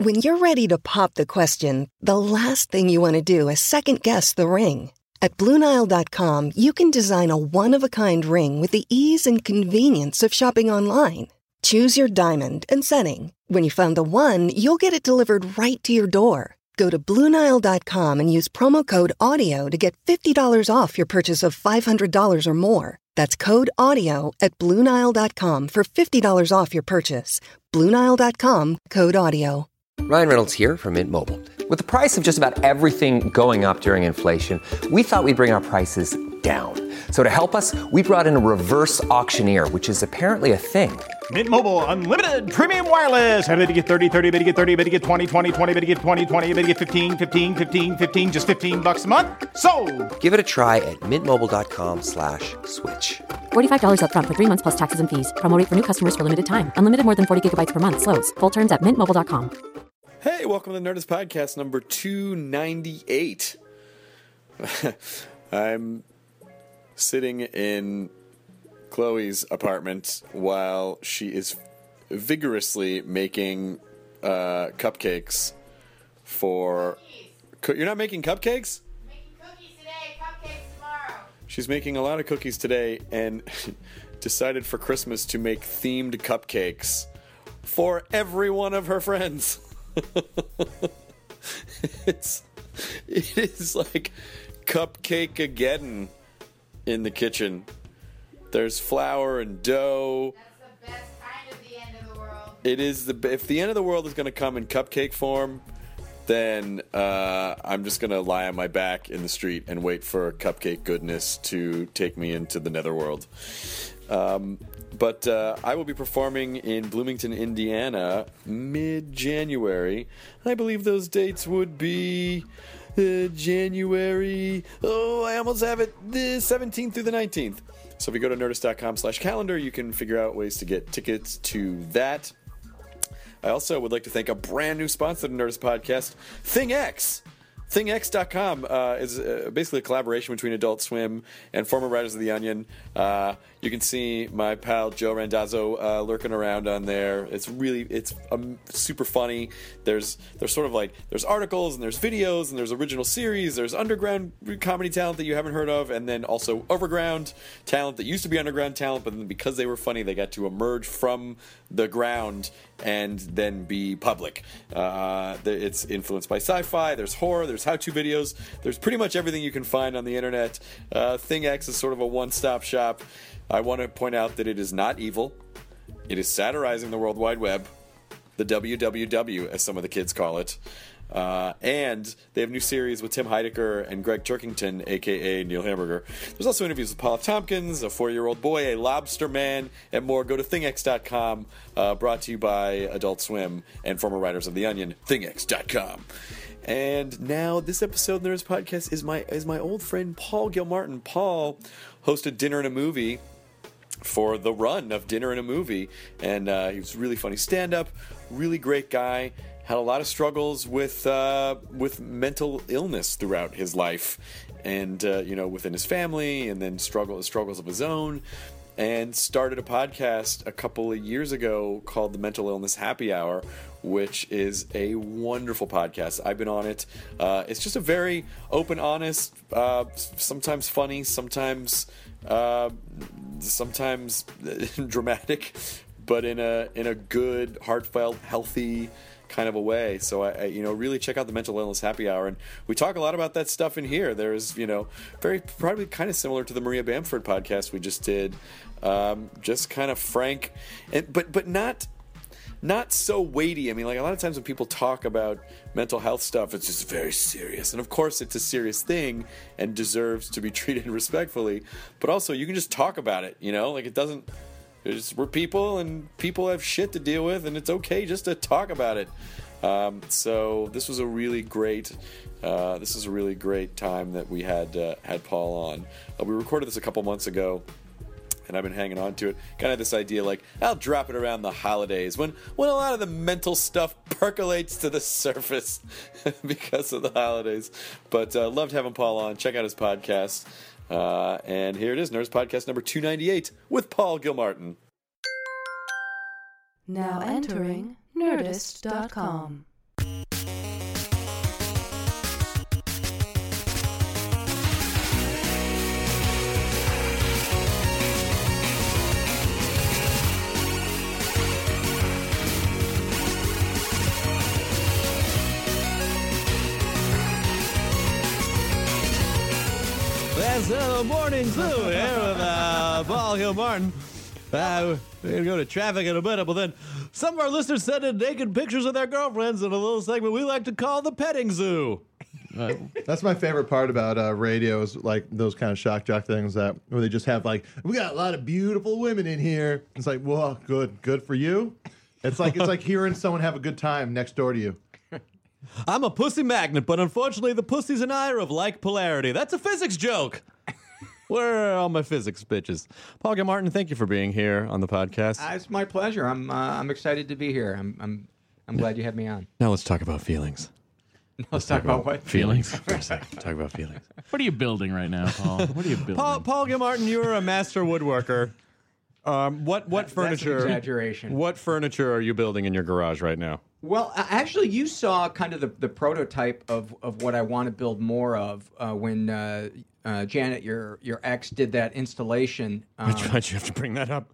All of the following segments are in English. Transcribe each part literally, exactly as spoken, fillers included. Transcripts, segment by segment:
When you're ready to pop the question, the last thing you want to do is second-guess the ring. At Blue Nile dot com, you can design a one-of-a-kind ring with the ease and convenience of shopping online. Choose your diamond and setting. When you find the one, you'll get it delivered right to your door. Go to Blue Nile dot com and use promo code AUDIO to get fifty dollars off your purchase of five hundred dollars or more. That's code AUDIO at Blue Nile dot com for fifty dollars off your purchase. Blue Nile dot com, code AUDIO. Ryan Reynolds here from Mint Mobile. With the price of just about everything going up during inflation, we thought we'd bring our prices down. So to help us, we brought in a reverse auctioneer, which is apparently a thing. Mint Mobile Unlimited Premium Wireless. How to get thirty, thirty, how to get thirty, how to get twenty, twenty, twenty, how to get twenty, twenty, how to get fifteen, fifteen, fifteen, fifteen, just fifteen bucks a month? Sold! Give it a try at mintmobile.com slash switch. forty-five dollars up front for three months plus taxes and fees. Promo rate for new customers for limited time. Unlimited more than forty gigabytes per month. Slows full terms at mint mobile dot com. Hey, welcome to the Nerdist Podcast number two ninety-eight. I'm sitting in Chloe's apartment while she is vigorously making uh, cupcakes for... Co- You're not making cupcakes? I'm making cookies today, cupcakes tomorrow. She's making a lot of cookies today and decided for Christmas to make themed cupcakes for every one of her friends. it's it is like cupcake-ageddon in the kitchen. There's flour and dough. That's the best kind of the end of the world. It is the if the end of the world is going to come in cupcake form, then uh, I'm just going to lie on my back in the street and wait for cupcake goodness to take me into the netherworld. Um, but uh, I will be performing in Bloomington, Indiana, mid-January. I believe those dates would be uh, January. Oh, I almost have it. The seventeenth through the nineteenth. So if you go to nerdist.com slash calendar, you can figure out ways to get tickets to that. I also would like to thank a brand new sponsor of the Nerdist Podcast, ThingX. Thing X dot com uh, is uh, basically a collaboration between Adult Swim and former writers of The Onion. Uh, you can see my pal Joe Randazzo uh, lurking around on there. It's really, it's um, super funny. There's there's sort of like, there's articles and there's videos and there's original series. There's underground comedy talent that you haven't heard of, and then also overground talent that used to be underground talent, but then because they were funny, they got to emerge from the ground and then be public. Uh, it's influenced by sci-fi, there's horror, there's how-to videos, there's pretty much everything you can find on the internet. Uh, ThingX is sort of a one-stop shop. I want to point out that it is not evil. It is satirizing the World Wide Web, the W W W, as some of the kids call it. Uh, and they have new series with Tim Heidecker and Greg Turkington, a k a. Neil Hamburger. There's also interviews with Paula Tompkins, a four-year-old boy, a lobster man, and more. Go to thing x dot com, uh, brought to you by Adult Swim and former writers of The Onion, thing x dot com. And now this episode of the Nerdist Podcast is my is my old friend Paul Gilmartin. Paul hosted Dinner and a Movie for the run of Dinner and a Movie, and uh, he was a really funny stand-up, really great guy. Had a lot of struggles with uh, with mental illness throughout his life, and uh, you know, within his family, and then struggle struggles of his own, and started a podcast a couple of years ago called the Mental Illness Happy Hour, which is a wonderful podcast. I've been on it. Uh, it's just a very open, honest, uh, sometimes funny, sometimes uh, sometimes dramatic, but in a in a good, heartfelt, healthy kind of a way. So I, I, you know, really check out the Mental Illness Happy Hour, and we talk a lot about that stuff in here. There's, you know, very probably kind of similar to the Maria Bamford podcast we just did, um, just kind of frank, and but but not not so weighty. I mean, like a lot of times when people talk about mental health stuff, it's just very serious, and of course it's a serious thing and deserves to be treated respectfully. But also, you can just talk about it. You know, like it doesn't. It's, we're people, and people have shit to deal with, and it's okay just to talk about it. Um, so this was a really great, uh, this is a really great time that we had uh, had Paul on. Uh, we recorded this a couple months ago, and I've been hanging on to it. Kind of this idea, like I'll drop it around the holidays when when a lot of the mental stuff percolates to the surface because of the holidays. But uh, loved having Paul on. Check out his podcast. Uh, and here it is, Nerdist Podcast number two ninety-eight with Paul Gilmartin. Now entering Nerdist dot com. That's the Morning Zoo here with uh, Paul Gilmartin. Uh, we're going to go to traffic in a minute, but then some of our listeners sent in naked pictures of their girlfriends in a little segment we like to call the petting zoo. That's my favorite part about uh, radio is like those kind of shock jock things that where they just have like, we got a lot of beautiful women in here. It's like, well, good, good for you. It's like it's like hearing someone have a good time next door to you. I'm a pussy magnet, but unfortunately the pussies and I are of like polarity. That's a physics joke. Where are all my physics bitches? Paul Gilmartin, thank you for being here on the podcast. Uh, it's my pleasure. I'm uh, I'm excited to be here. I'm I'm I'm glad you had me on. Now let's talk about feelings. Let's talk about what? Feelings. For a second. Talk about feelings. What are you building right now, Paul? What are you building? Paul, Paul Gilmartin, you're a master woodworker. Um, what what That- furniture? That's an exaggeration. What furniture are you building in your garage right now? Well, uh, actually, you saw kind of the, the prototype of, of what I want to build more of uh, when uh, uh, Janet, your your ex, did that installation. Um, Why'd you have to bring that up?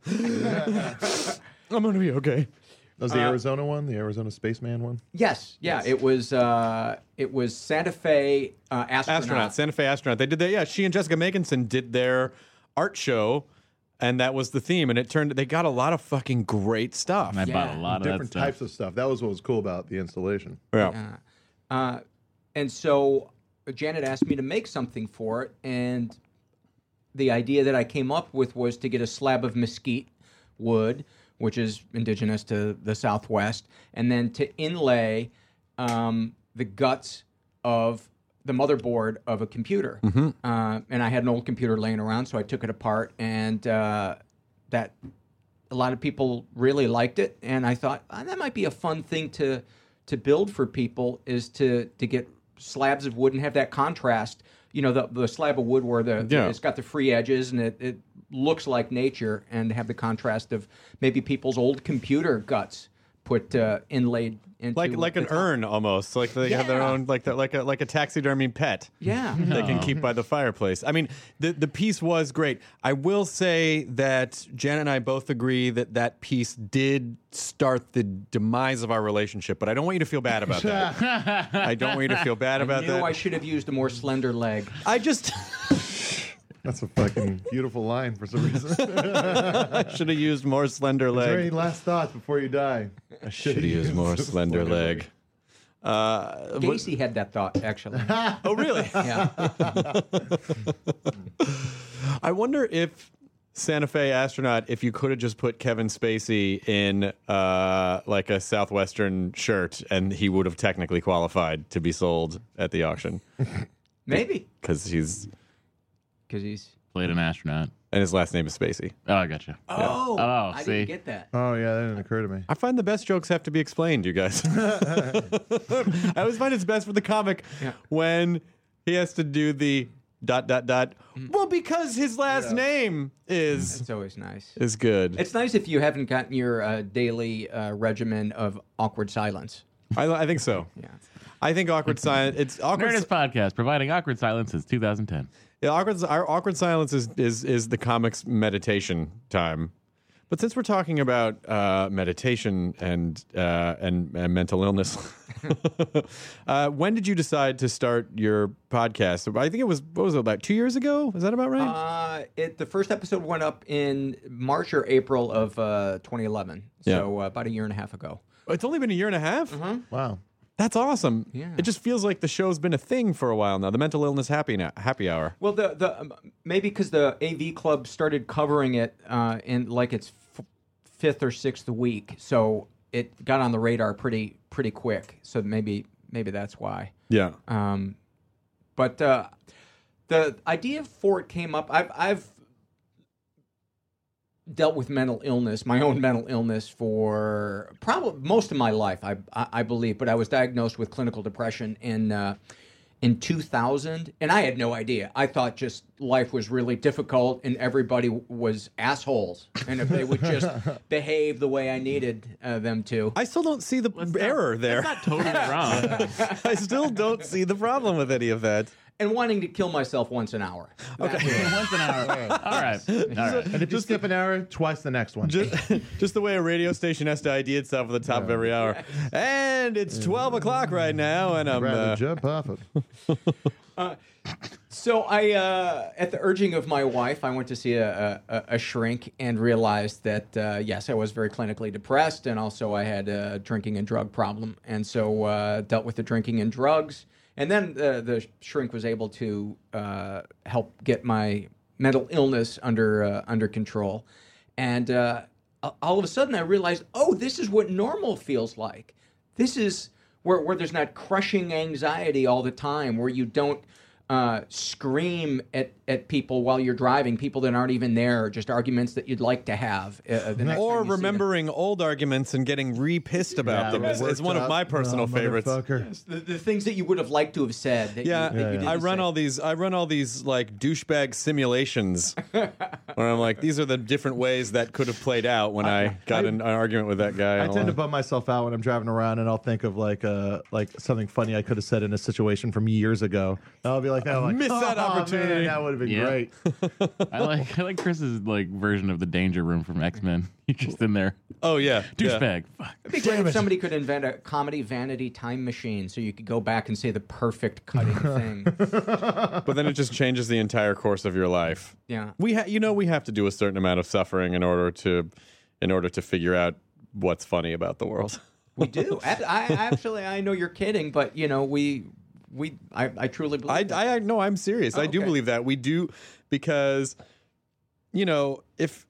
I'm going to be okay. That was the Uh, Arizona one, the Arizona Spaceman one. yes, yeah, it was uh, it was Santa Fe uh, astronaut. Astronaut, Santa Fe astronaut. They did that. Yeah, she and Jessica Meganson did their art show, and that was the theme. And it turned. They got a lot of fucking great stuff. I bought a lot of that Different stuff. types of stuff. That was what was cool about the installation. Yeah. Uh, and so Janet asked me to make something for it, and the idea that I came up with was to get a slab of mesquite wood, which is indigenous to the Southwest, and then to inlay um, the guts of the motherboard of a computer. Mm-hmm. Uh, and I had an old computer laying around, so I took it apart, and uh, that a lot of people really liked it, and I thought ah, that might be a fun thing to to build for people is to to get slabs of wood and have that contrast. You know, the the slab of wood where the, Yeah. it's got the free edges and it, it looks like nature, and have the contrast of maybe people's old computer guts put uh, inlaid into Like like the an top. urn almost. Like they have their Yeah. own like the, like a like a taxidermy pet. Yeah. They can keep by the fireplace. I mean, the the piece was great. I will say that Janet and I both agree that that piece did start the demise of our relationship, but I don't want you to feel bad about that. I don't want you to feel bad I about knew that. I should have used a more slender leg. I just That's a fucking beautiful line for some reason. I should have used more slender Is there any leg. last thoughts before you die? I Should have used more slender leg. Uh, what- Gacy had that thought, actually. oh, really? Yeah. I wonder if Santa Fe astronaut, if you could have just put Kevin Spacey in uh, like a Southwestern shirt, and he would have technically qualified to be sold at the auction Maybe. because he's Because he's... Played an astronaut. and his last name is Spacey. Oh, I got you. Oh, Oh, I see. didn't get that. Oh yeah, that didn't occur to me. I find the best jokes have to be explained, you guys. I always find it's best for the comic Yeah. when he has to do the dot dot dot. Well, because his last name is It's always nice. is good. It's nice if you haven't gotten your uh, daily uh, regimen of awkward silence. I, I think so. Yeah. I think awkward silence. It's awkward. Nerdist Podcast, providing awkward silence since two thousand ten. Yeah, awkward. Our awkward silence is, is is the comics meditation time. But since we're talking about uh, meditation and, uh, and and mental illness, uh, when did you decide to start your podcast? I think it was what was it about two years ago? Is that about right? Uh, it the first episode went up in March or April of uh, twenty eleven, so uh, about a year and a half ago. It's only been a year and a half. Wow. That's awesome. Yeah. It just feels like the show's been a thing for a while now. The mental illness happy now, happy hour. Well, the the um, maybe because the A V Club started covering it uh, in like its f- fifth or sixth week, so it got on the radar pretty pretty quick. So maybe maybe that's why. Yeah. Um, but uh, the idea for it came up. I've I've dealt with mental illness, my own mental illness, for probably most of my life, I I, I believe. But I was diagnosed with clinical depression in uh, in two thousand, and I had no idea. I thought just life was really difficult, and everybody was assholes, and if they would just behave the way I needed uh, them to. I still don't see the error there. That's not totally wrong. I still don't see the problem with any of that. and wanting to kill myself once an hour. Okay, once an hour. All right. All right. And if you skip an hour, twice the next one. Just, just the way a radio station has to I D itself at the top of every hour. And it's twelve o'clock right now, and I'm rather uh, jump off it. Uh, so I, uh, at the urging of my wife, I went to see a, a, a shrink and realized that uh, yes, I was very clinically depressed, and also I had a drinking and drug problem, and so uh, dealt with the drinking and drugs, and then uh, the shrink was able to uh, help get my mental illness under uh, under control, and uh, all of a sudden I realized, oh, this is what normal feels like. This is where where there's not crushing anxiety all the time, where you don't uh, scream at, at people while you're driving, people that aren't even there, just arguments that you'd like to have. Uh, the next or time you see them. remembering old arguments and getting re-pissed about Yeah, them. It's, it's one of worked my up. personal Oh, favorites. motherfucker. The, the things that you would have liked to have said. That Yeah, you, that you yeah. I didn't run say. all these. I run all these like douchebag simulations, where I'm like, these are the different ways that could have played out when I, got in an argument with that guy. I tend to bum myself out when I'm driving around, and I'll think of like uh like something funny I could have said in a situation from years ago. And I'll be like, oh, like, Missed that "Oh, opportunity." man, that would have been Yeah. great. I like I like Chris's like version of the Danger Room from X-Men. You're just in there, Oh yeah, yeah. douchebag. Fuck. It'd be great if somebody could invent a comedy vanity time machine so you could go back and say the perfect cutting thing. But then it just changes the entire course of your life. Yeah. We, ha- you know, we have to do a certain amount of suffering in order to, in order to figure out what's funny about the world. We do. I, I actually, I know you're kidding, but you know, we, we, I, I truly believe. I, that. I, I no, I'm serious. Oh, I do okay. believe that we do, because, you know, if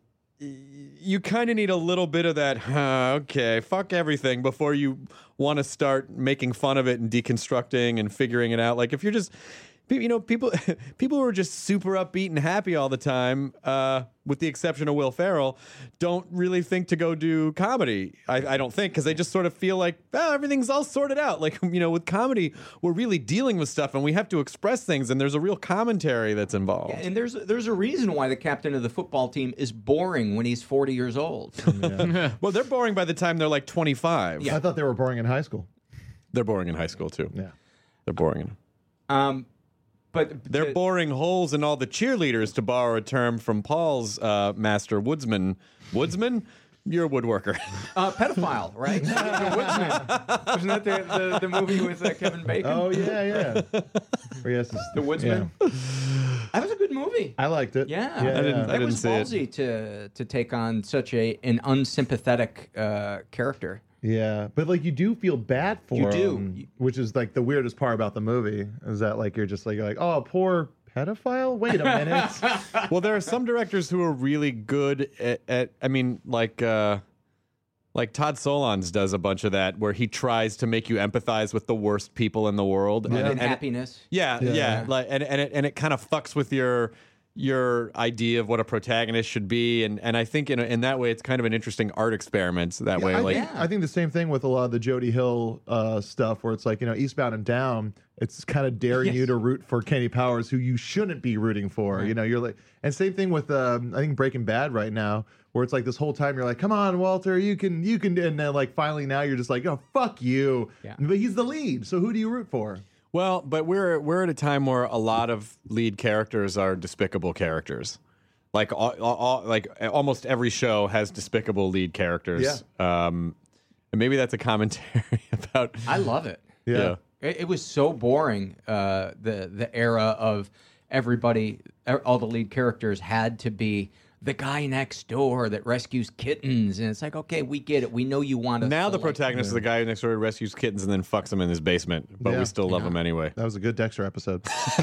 you kind of need a little bit of that, huh, okay, fuck everything before you want to start making fun of it and deconstructing and figuring it out. Like if you're just, you know, people people who are just super upbeat and happy all the time, uh, with the exception of Will Ferrell, don't really think to go do comedy. I, I don't think, because they just sort of feel like, oh, everything's all sorted out. Like, you know, with comedy, we're really dealing with stuff and we have to express things, and there's a real commentary that's involved. Yeah, and there's there's a reason why the captain of the football team is boring when he's forty years old. Well, they're boring by the time they're like twenty-five. I thought they were boring in high school. They're boring in high school too. Yeah. They're boring. Um, but They're the- boring holes in all the cheerleaders, to borrow a term from Paul's uh, master woodsman. Woodsman? You're a woodworker. Uh, pedophile, right? The Woodsman. Wasn't that the, the, the movie with uh, Kevin Bacon? Oh yeah, yeah. Or yes, it's- The Woodsman. yeah. That was a good movie. I liked it. Yeah, yeah, I didn't- yeah. I That didn't was see it. ballsy to to take on such a an unsympathetic uh, character. Yeah, but like you do feel bad for You do. him, which is like the weirdest part about the movie is that like you're just like, you're like oh, poor pedophile. Wait a minute. Well, there are some directors who are really good at, at I mean, like uh, like Todd Solondz does a bunch of that, where he tries to make you empathize with the worst people in the world. And, and, and- happiness. yeah, yeah, Yeah. like and and it and it kind of fucks with your your idea of what a protagonist should be, and and I think in a, in that way it's kind of an interesting art experiment that way. I, Like, think, I think the same thing with a lot of the Jody Hill uh, stuff, where it's like, you know, Eastbound and Down. It's kind of daring Yes. you to root for Kenny Powers, who you shouldn't be rooting for. You know, you're like, and same thing with um, I think Breaking Bad right now, where it's like this whole time you're like, come on, Walter, you can, you can, and then like finally now you're just like, oh fuck you. Yeah. But he's the lead, so who do you root for? well, but we're we're at a time where a lot of lead characters are despicable characters. Like all, all, like almost every show has despicable lead characters. Um, and maybe that's a commentary about. I love it. Yeah. It, it was so boring. Uh, the the era of everybody, all the lead characters had to be the guy next door that rescues kittens, and it's like, okay, we get it. We know you want us. Now to the like- protagonist is the guy who next door who rescues kittens and then fucks them in his basement, but Yeah. we still love him anyway. That was a good Dexter episode.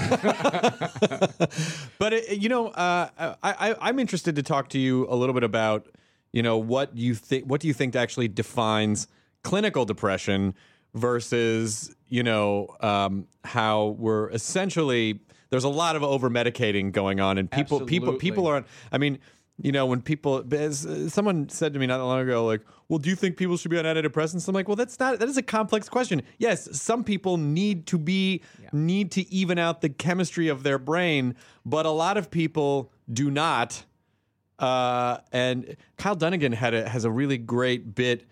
But it, you know, uh, I, I, I'm interested to talk to you a little bit about, you know, what you think. What do you think actually defines clinical depression versus, you know, um, how we're essentially there's a lot of over medicating going on, and people, people, Absolutely. people are. I mean, you know, when people, as, uh, someone said to me not that long ago, like, well, do you think people should be on antidepressants? I'm like, well, that's not, that is a complex question. Yes, some people need to be, need to even out the chemistry of their brain, but a lot of people do not. Uh, and Kyle Dunnigan had a, has a really great bit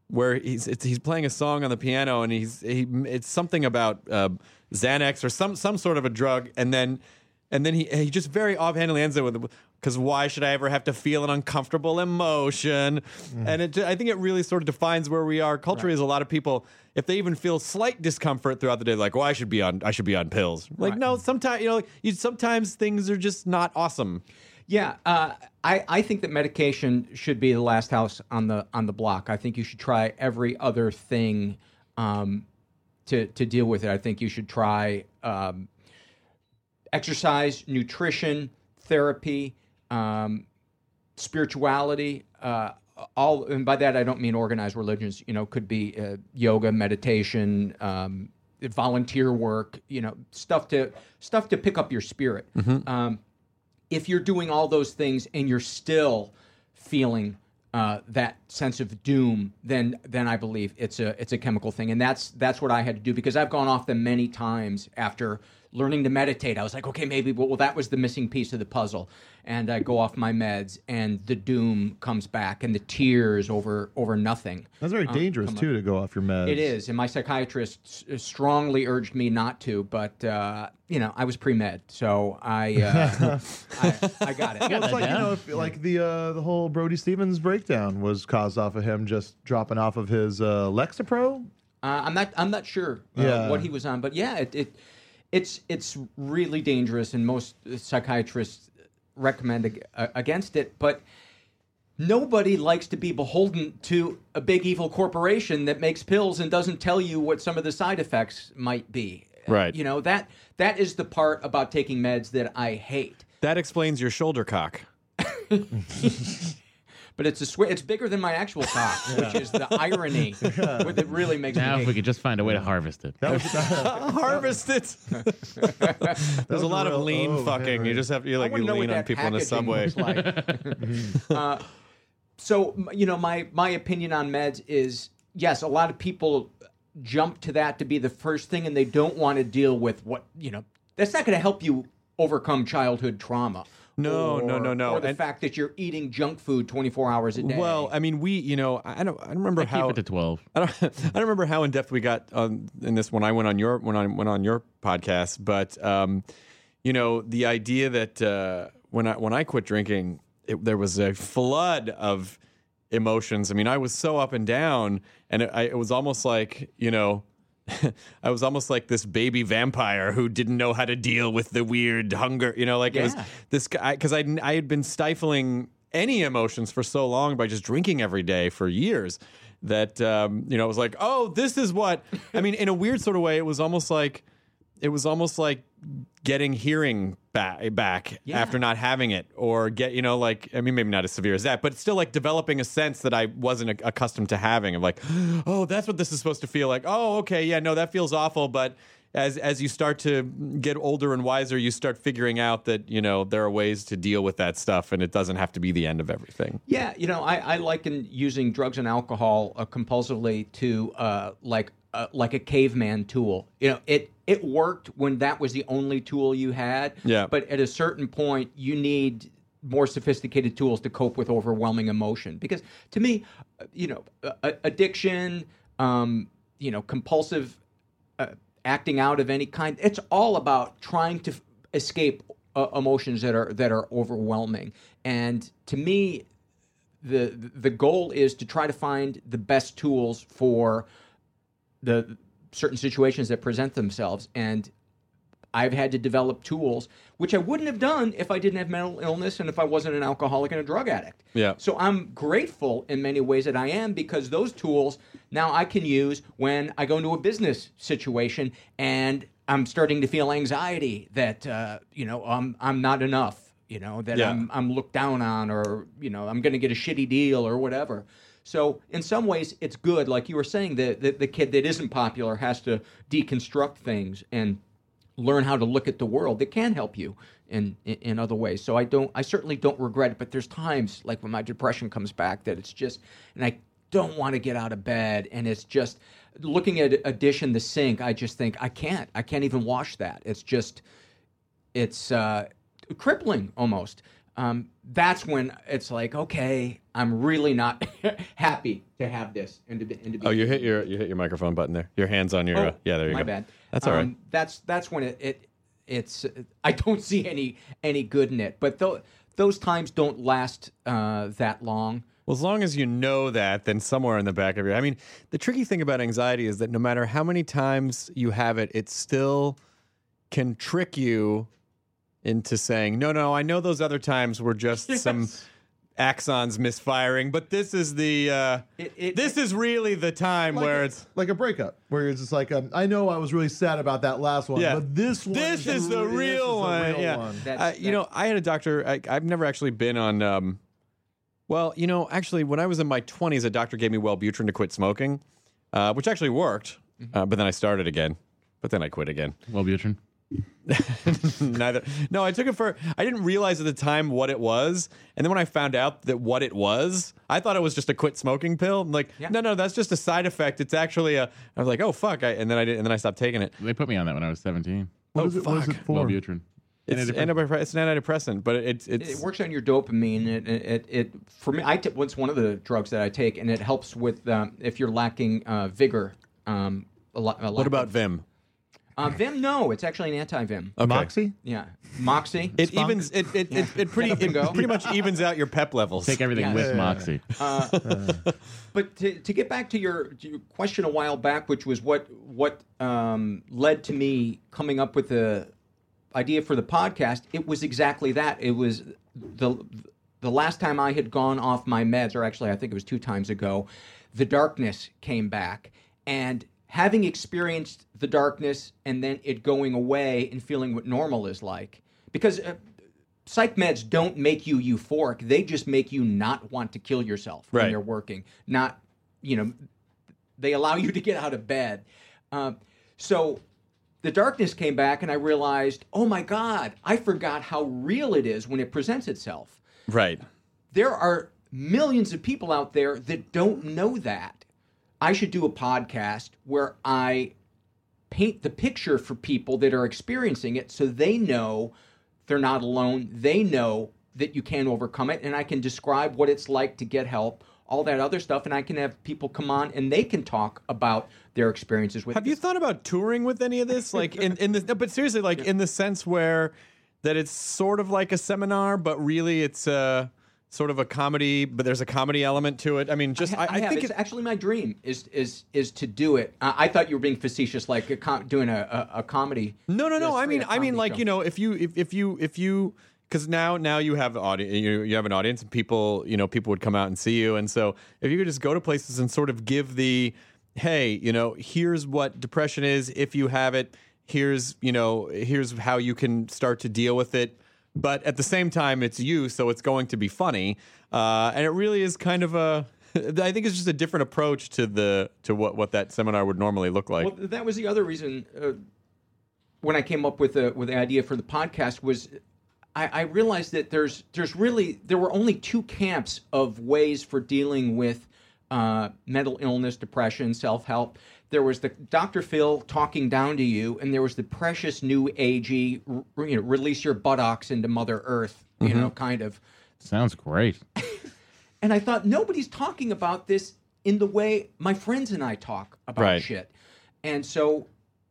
where he's it's, he's playing a song on the piano, and he's he it's something about uh, Xanax or some some sort of a drug, and then and then he he just very offhandedly ends it with, because why should I ever have to feel an uncomfortable emotion? Mm. And it, I think it really sort of defines where we are culturally. Right. As a lot of people, if they even feel slight discomfort throughout the day, like, well, I should be on I should be on pills. Like, right. no, sometimes you know, you, sometimes things are just not awesome. Yeah, uh, I, I think that medication should be the last house on the on the block. I think you should try every other thing um, to to deal with it. I think you should try um, exercise, nutrition, therapy, um, spirituality. Uh, all, and by that I don't mean organized religions. You know, could be uh, yoga, meditation, um, volunteer work. You know, stuff to stuff to pick up your spirit. Mm-hmm. Um, If you're doing all those things and you're still feeling uh, that sense of doom, then then I believe it's a it's a chemical thing, and that's that's what I had to do, because I've gone off them many times after learning to meditate. I was like, okay, maybe well, well that was the missing piece of the puzzle, and I go off my meds, and the doom comes back, and the tears over over nothing. That's very um, dangerous too, to go off your meds. It is, and my psychiatrist s- strongly urged me not to, but uh, you know, I was pre-med, so I uh, I, I got it. Well, it's like, you know, if, like the uh, the whole Brody Stevens breakdown was caused off of him just dropping off of his uh, Lexapro. Uh, I'm not I'm not sure uh, Yeah. what he was on, but yeah, it, it it's it's really dangerous, and most psychiatrists recommend ag- uh, against it. But nobody likes to be beholden to a big evil corporation that makes pills and doesn't tell you what some of the side effects might be. Right. You know, that that is the part about taking meds that I hate. That explains your shoulder cock. But it's a sw- it's bigger than my actual cock, which is the irony that really makes Now, me if hate. we could just find a way to harvest it. Harvest it. There's a lot of real- lean oh, fucking. man. You just have you I like you wanna know what lean on that people in the packaging subway. looks like. uh, so m- you know, my my opinion on meds is, yes, a lot of people jump to that to be the first thing, and they don't want to deal with what, you know, that's not going to help you overcome childhood trauma. No, or, no, no, no. Or the And- fact that you're eating junk food twenty-four hours a day. Well, I mean, we, you know, I don't, I don't remember I keep how it to twelve. I don't, I don't remember how in depth we got on, in this when I went on your when I went on your podcast, but um, you know, the idea that uh, when I when I quit drinking, it, there was a flood of emotions. I mean, I was so up and down, and it, I, it was almost like, you know. I was almost like this baby vampire who didn't know how to deal with the weird hunger, you know, like it was Yeah. this guy, because I, I had been stifling any emotions for so long by just drinking every day for years that, um, you know, it was like, oh, this is what, I mean, in a weird sort of way, it was almost like, it was almost like getting hearing back, back Yeah. after not having it, or get, you know, like, I mean, maybe not as severe as that, but still like developing a sense that I wasn't a- accustomed to having of like, oh, that's what this is supposed to feel like. Oh, okay. Yeah, no, that feels awful. But as, as you start to get older and wiser, you start figuring out that, you know, there are ways to deal with that stuff, and it doesn't have to be the end of everything. Yeah, you know, I, I liken using drugs and alcohol uh, compulsively to uh, like uh, like a caveman tool. You know, it it worked when that was the only tool you had. Yeah. But at a certain point, you need more sophisticated tools to cope with overwhelming emotion. Because to me, uh, you know, uh, addiction, um, you know, compulsive uh, acting out of any kind, it's all about trying to f- escape uh, emotions that are that are overwhelming. And to me, the the goal is to try to find the best tools for the certain situations that present themselves. And I've had to develop tools which I wouldn't have done if I didn't have mental illness and if I wasn't an alcoholic and a drug addict. Yeah. So I'm grateful in many ways that I am, because those tools now I can use when I go into a business situation and I'm starting to feel anxiety that uh, you know I'm I'm not enough, you know, that Yeah. I'm I'm looked down on, or you know I'm going to get a shitty deal or whatever. So in some ways, it's good. Like you were saying, the, the the kid that isn't popular has to deconstruct things and learn how to look at the world. That can help you in, in in other ways. So I don't. I certainly don't regret it. But there's times, like when my depression comes back, that it's just, and I don't want to get out of bed, and it's just looking at a dish in the sink. I just think I can't. I can't even wash that. It's just, it's uh, crippling almost. um, that's when it's like, okay, I'm really not happy to have this and to, be- and to be. Oh, you hit your you hit your microphone button there. Your hands on your. Oh, uh, yeah, there you my go. bad. That's all right. Um, that's that's when it, it it's I don't see any any good in it. But th- those times don't last uh, that long. Well, as long as you know that, then somewhere in the back of your, I mean, the tricky thing about anxiety is that no matter how many times you have it, it still can trick you into saying, no, no, I know those other times were just Yes. some axons misfiring, but this is the, uh, It- it- this is really the time Like where a, it's, like a breakup, where it's just like, um, I know I was really sad about that last one, Yeah. but this one this is the really- this is real the one. real yeah. one. That's- Uh, you know, I had a doctor, I, I've never actually been on, um, well, you know, actually, when I was in my twenties, a doctor gave me Wellbutrin to quit smoking, uh, which actually worked, uh, but then I started again, but then I quit again. Wellbutrin. Neither. No, I took it for, I didn't realize at the time what it was. And then when I found out that what it was, I thought it was just a quit smoking pill. I'm like, Yeah. no, no, that's just a side effect. It's actually a, I was like, oh, fuck. I, and then I did, and then I stopped taking it. They put me on that when I was seventeen. What Oh, is it, what is fuck. it for? Wellbutrin. It's, antidepressant. It's an antidepressant, but it's, it's, It works on your dopamine. It, it, it, it for me, I t- it's one of the drugs that I take, and it helps with um, if you're lacking uh, vigor. Um, a lot. A what about Vim? uh, Vim? No, it's actually an anti-Vim. Okay. Moxie? Yeah, Moxie. It evens, it, it, it, it pretty, Get up and it go. pretty much evens out your pep levels. Take everything Yeah. with Yeah. Moxie. But to, to get back to your, to your question a while back, which was what what um, led to me coming up with the idea for the podcast, it was exactly that. It was the the last time I had gone off my meds, or actually I think it was two times ago, the darkness came back. And having experienced the darkness and then it going away and feeling what normal is like, because uh, psych meds don't make you euphoric. They just make you not want to kill yourself when Right. you're working. Not, you know, they allow you to get out of bed. Uh, so the darkness came back and I realized, oh my God, I forgot how real it is when it presents itself. Right. There are millions of people out there that don't know that. I should do a podcast where I paint the picture for people that are experiencing it so they know they're not alone. They know that you can overcome it, and I can describe what it's like to get help, all that other stuff, and I can have people come on and they can talk about their experiences with Have it. you thought about touring with any of this? Like in, in the, no, but seriously, like in the sense where that it's sort of like a seminar, but really it's uh sort of a comedy, but there's a comedy element to it. I mean, just I, I, I have. think It's it, actually my dream is is is to do it. Uh, I thought you were being facetious, like a com- doing a, a, a comedy. no, no, no. Yes, I mean, a I mean, comedy like show. you know, if you if, if you if you because now now you have audience, you you have an audience, and people you know people would come out and see you, and so if you could just go to places and sort of give the, hey, you know, here's what depression is if you have it. Here's you know here's how you can start to deal with it. But at the same time, it's you, so it's going to be funny, uh, and it really is kind of a. I think it's just a different approach to the to what, what that seminar would normally look like. Well, that was the other reason uh, when I came up with the with the idea for the podcast was I, I realized that there's there's really there were only two camps of ways for dealing with uh, mental illness, depression, self help. There was the Doctor Phil talking down to you, and there was the precious new agey, r- you know, release your buttocks into Mother Earth, you know, kind of. Sounds great. And I thought nobody's talking about this in the way my friends and I talk about Right. shit. And so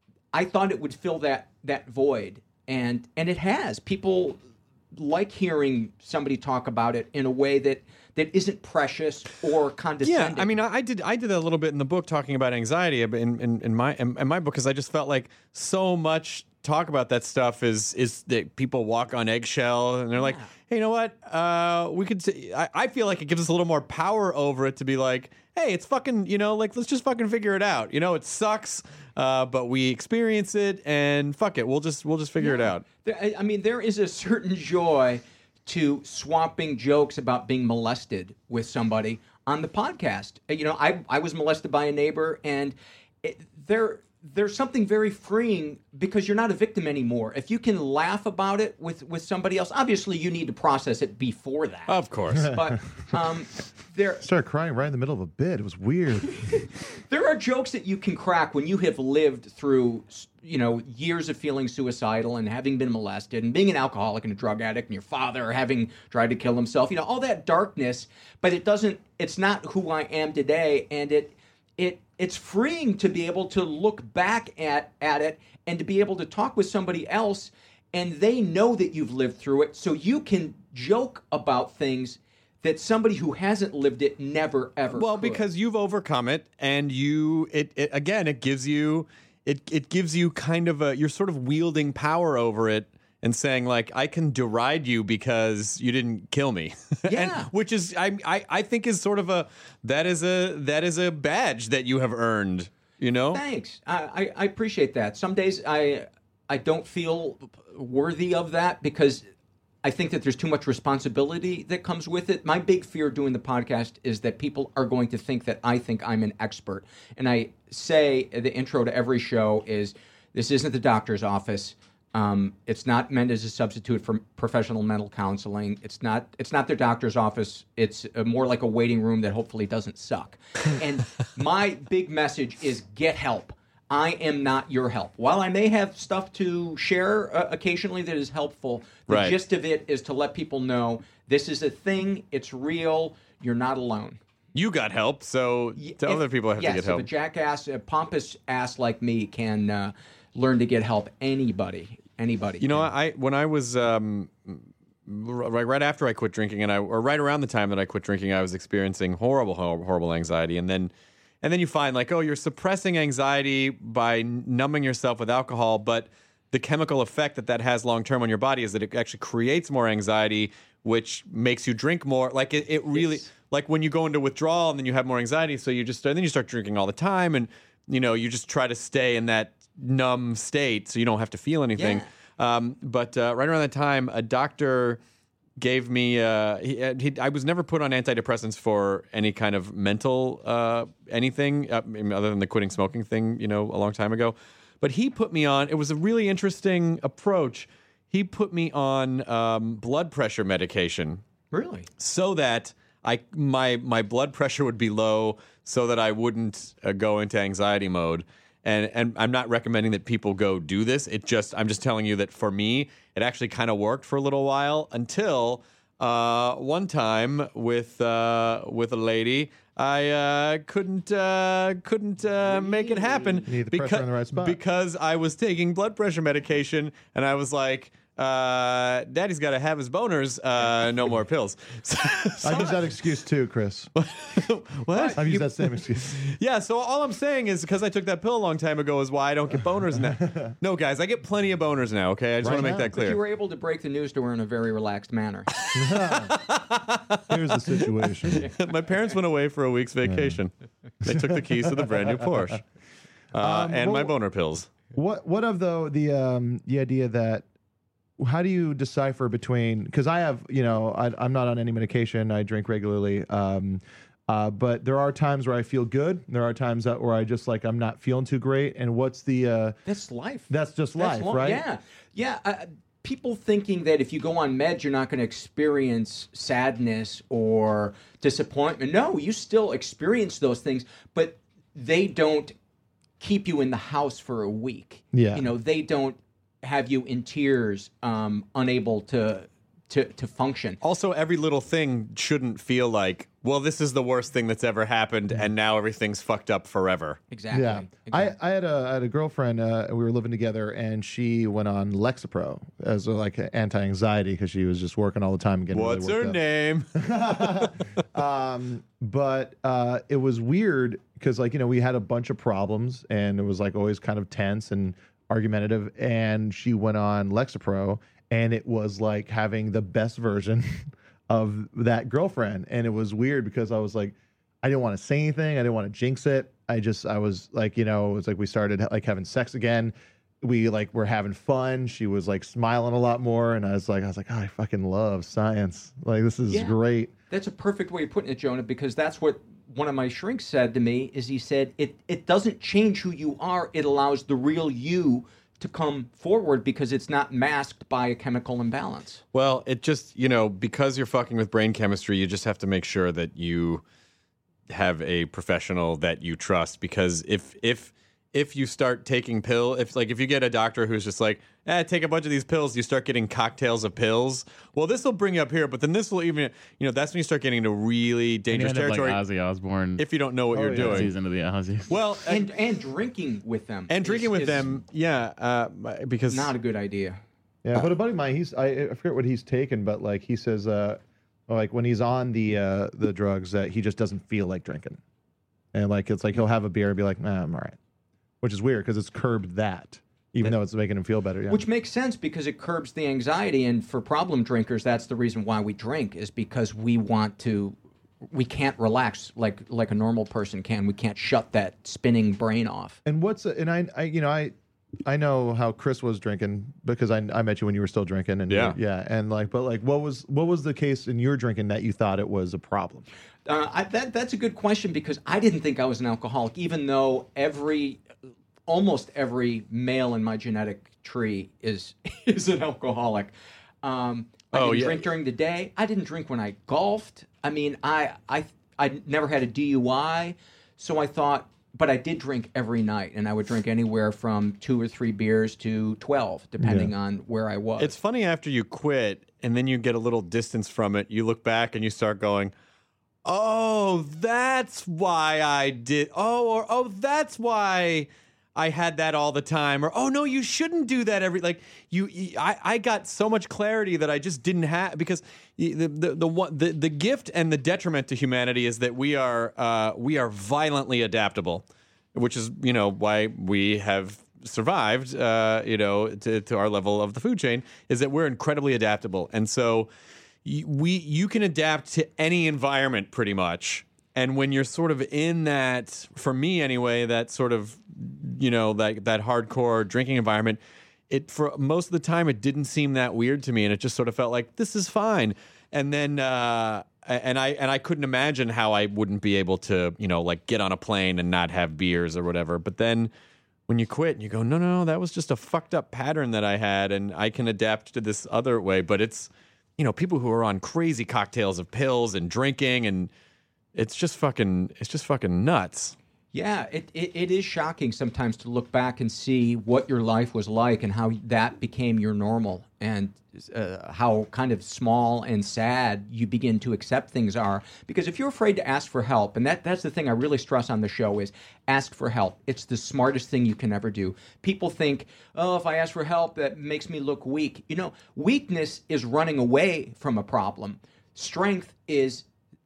I thought it would fill that that void, and and it has. People like hearing somebody talk about it in a way that that isn't precious or condescending. Yeah, I mean, I, I did I did that a little bit in the book talking about anxiety in in, in my in, in my book because I just felt like so much talk about that stuff is is that people walk on eggshell and they're like, hey, you know what? Uh, we could. T- I, I feel like it gives us a little more power over it to be like, hey, it's fucking, you know, like let's just fucking figure it out. You know, it sucks, uh, but we experience it and fuck it, we'll just we'll just figure it out. There, I I mean, there is a certain joy to swapping jokes about being molested with somebody on the podcast. Uh, You know, I I was molested by a neighbor, and it, there there's something very freeing because you're not a victim anymore. If you can laugh about it with with somebody else, obviously you need to process it before that. Of course. But um, there started crying right in the middle of a bit. It was weird. there are jokes that you can crack when you have lived through, you know, years of feeling suicidal and having been molested and being an alcoholic and a drug addict and your father having tried to kill himself. You know, all that darkness, but it doesn't. It's not who I am today, and it it it's freeing to be able to look back at at it and to be able to talk with somebody else, and they know that you've lived through it, so you can joke about things that somebody who hasn't lived it never ever Well, could. because you've overcome it, and you it, it again it gives you it it gives you kind of a you're sort of wielding power over it and saying like I can deride you because you didn't kill me. Yeah. And, which is I, I I think is sort of a that is a that is a badge that you have earned, you know? Thanks. I, I, I appreciate that. Some days I I don't feel worthy of that because I think that there's too much responsibility that comes with it. My big fear doing the podcast is that people are going to think that I think I'm an expert. And I say the intro to every show is, this isn't the doctor's office. Um, it's not meant as a substitute for professional mental counseling. It's not It's not their doctor's office. It's uh, more like a waiting room that hopefully doesn't suck. And my big message is get help. I am not your help. While I may have stuff to share uh, occasionally that is helpful, the Right. gist of it is to let people know this is a thing, it's real, you're not alone. You got help, so Y- to if- other people have yes, to get help. If a jackass, a pompous ass like me can uh, learn to get help, anybody, anybody. You know, can. I when I was um, right right after I quit drinking, and I or right around the time that I quit drinking, I was experiencing horrible, horrible, horrible anxiety, and then and then you find like, oh, you're suppressing anxiety by numbing yourself with alcohol, but the chemical effect that that has long term on your body is that it actually creates more anxiety, which makes you drink more. Like it, it really, It's- like when you go into withdrawal and then you have more anxiety, so you just and then you start drinking all the time, and you know you just try to stay in that numb state so you don't have to feel anything. Um, but uh, right around that time, a doctor gave me. Uh, he, he, I was never put on antidepressants for any kind of mental uh, anything uh, other than the quitting smoking thing, you know, a long time ago. But he put me on. It was a really interesting approach. He put me on um, blood pressure medication Really? so that I my my blood pressure would be low, so that I wouldn't uh, go into anxiety mode. And and I'm not recommending that people go do this. It just I'm just telling you that for me, it actually kind of worked for a little while until uh, one time with uh, with a lady, I uh, couldn't uh, couldn't uh, make it happen You need the pressure becau- in the right spot. because I was taking blood pressure medication, and I was like, uh, "Daddy's got to have his boners. Uh, no more pills." So- so- I use that excuse too, Chris. what? I've used that same excuse. Yeah, so all I'm saying is because I took that pill a long time ago is why I don't get boners now. No, guys, I get plenty of boners now, okay? I just Right want to make now. that But you clear. were able to break the news to her in a very relaxed manner. Here's the situation. My parents went away for a week's vacation. They took the keys to the brand new Porsche uh, Um, and my well- boner pills. What what of though the um the idea that how do you decipher between because I have you know I, I'm not on any medication, I drink regularly, um uh, but there are times where I feel good, there are times that where I just like I'm not feeling too great, and what's the uh That's life. that's just That's life, long- right? Yeah, yeah. Uh, people thinking that if you go on meds, you're not going to experience sadness or disappointment. No, you still experience those things, but they don't keep you in the house for a week. Yeah. You know, they don't have you in tears, um, unable to to to function. Also, every little thing shouldn't feel like, well, this is the worst thing that's ever happened, and now everything's fucked up forever. Exactly. Yeah, I, I had a I had a girlfriend. Uh, we were living together, and she went on Lexapro as a, like an anti-anxiety because she was just working all the time and getting What's really her worked up. name? um, but uh, it was weird because like you know we had a bunch of problems, and it was like always kind of tense and argumentative. And she went on Lexapro, and it was like having the best version of that girlfriend. And it was weird because I was like, I didn't want to say anything. I didn't want to jinx it. I just, I was like, you know, it was like we started like having sex again. We like were having fun. She was like smiling a lot more, and I was like, I was like, oh, I fucking love science. Like this is Yeah. great. That's a perfect way of putting it, Jonah, because that's what one of my shrinks said to me is he said, it, it doesn't change who you are. It allows the real you to come forward because it's not masked by a chemical imbalance. Well, it just, you know, because you're fucking with brain chemistry, you just have to make sure that you have a professional that you trust, because if if if you start taking pill, if like if you get a doctor who's just like, eh, take a bunch of these pills, you start getting cocktails of pills. Well, this will bring you up here, but then this will even, you know, that's when you start getting into really dangerous And you end up territory. like Ozzy Osbourne. If you don't know what Oh, you're yeah. doing. Season of the Ozzy. Well, And and drinking with them. and is- drinking with is them, yeah, uh, because not a good idea. Yeah, but a buddy of mine, he's I, I forget what he's taken, but like he says, uh, like when he's on the uh, the drugs, that he just doesn't feel like drinking, and like it's like he'll have a beer and be like, nah, I'm all right, which is weird because it's curbed that, even though it's making him feel better. Yeah. Which makes sense because it curbs the anxiety. And for problem drinkers, that's the reason why we drink, is because we want to, we can't relax like like a normal person can. We can't shut that spinning brain off. And what's and I, I you know I I know how Chris was drinking because I, I met you when you were still drinking and Yeah. yeah and like but like what was what was the case in your drinking that you thought it was a problem? Uh, I, that that's a good question because I didn't think I was an alcoholic, even though every, almost every male in my genetic tree is is an alcoholic. Um, I Oh, didn't yeah. drink during the day. I didn't drink when I golfed. I mean, I I I never had a D U I, so I thought. But I did drink every night, and I would drink anywhere from two or three beers to twelve, depending on where I was. it's funny after you quit and then you get a little distance from it, you look back and you start going, oh, that's why I did. Oh, or oh, that's why I had that all the time. Or oh no, you shouldn't do that every like you. you I, I got so much clarity that I just didn't have because the the the one the, the gift and the detriment to humanity is that we are uh, we are violently adaptable, which is you know why we have survived. Uh, you know to to our level of the food chain is that we're incredibly adaptable, and so y- we you can adapt to any environment pretty much. And when you're sort of in that, for me anyway, that sort of, you know, that that hardcore drinking environment, it for most of the time it didn't seem that weird to me, and it just sort of felt like this is fine. And then, uh, and I and I couldn't imagine how I wouldn't be able to, you know, like get on a plane and not have beers or whatever. But then, when you quit and you go, no, no, no, that was just a fucked up pattern that I had, and I can adapt to this other way. But it's, you know, people who are on crazy cocktails of pills and drinking and. It's just fucking. It's just fucking nuts. Yeah, it, it, it is shocking sometimes to look back and see what your life was like and how that became your normal, and uh, how kind of small and sad you begin to accept things are. Because if you're afraid to ask for help, and that, that's the thing I really stress on the show is ask for help. It's the smartest thing you can ever do. People think, oh, if I ask for help, that makes me look weak. You know, weakness is running away from a problem. Strength is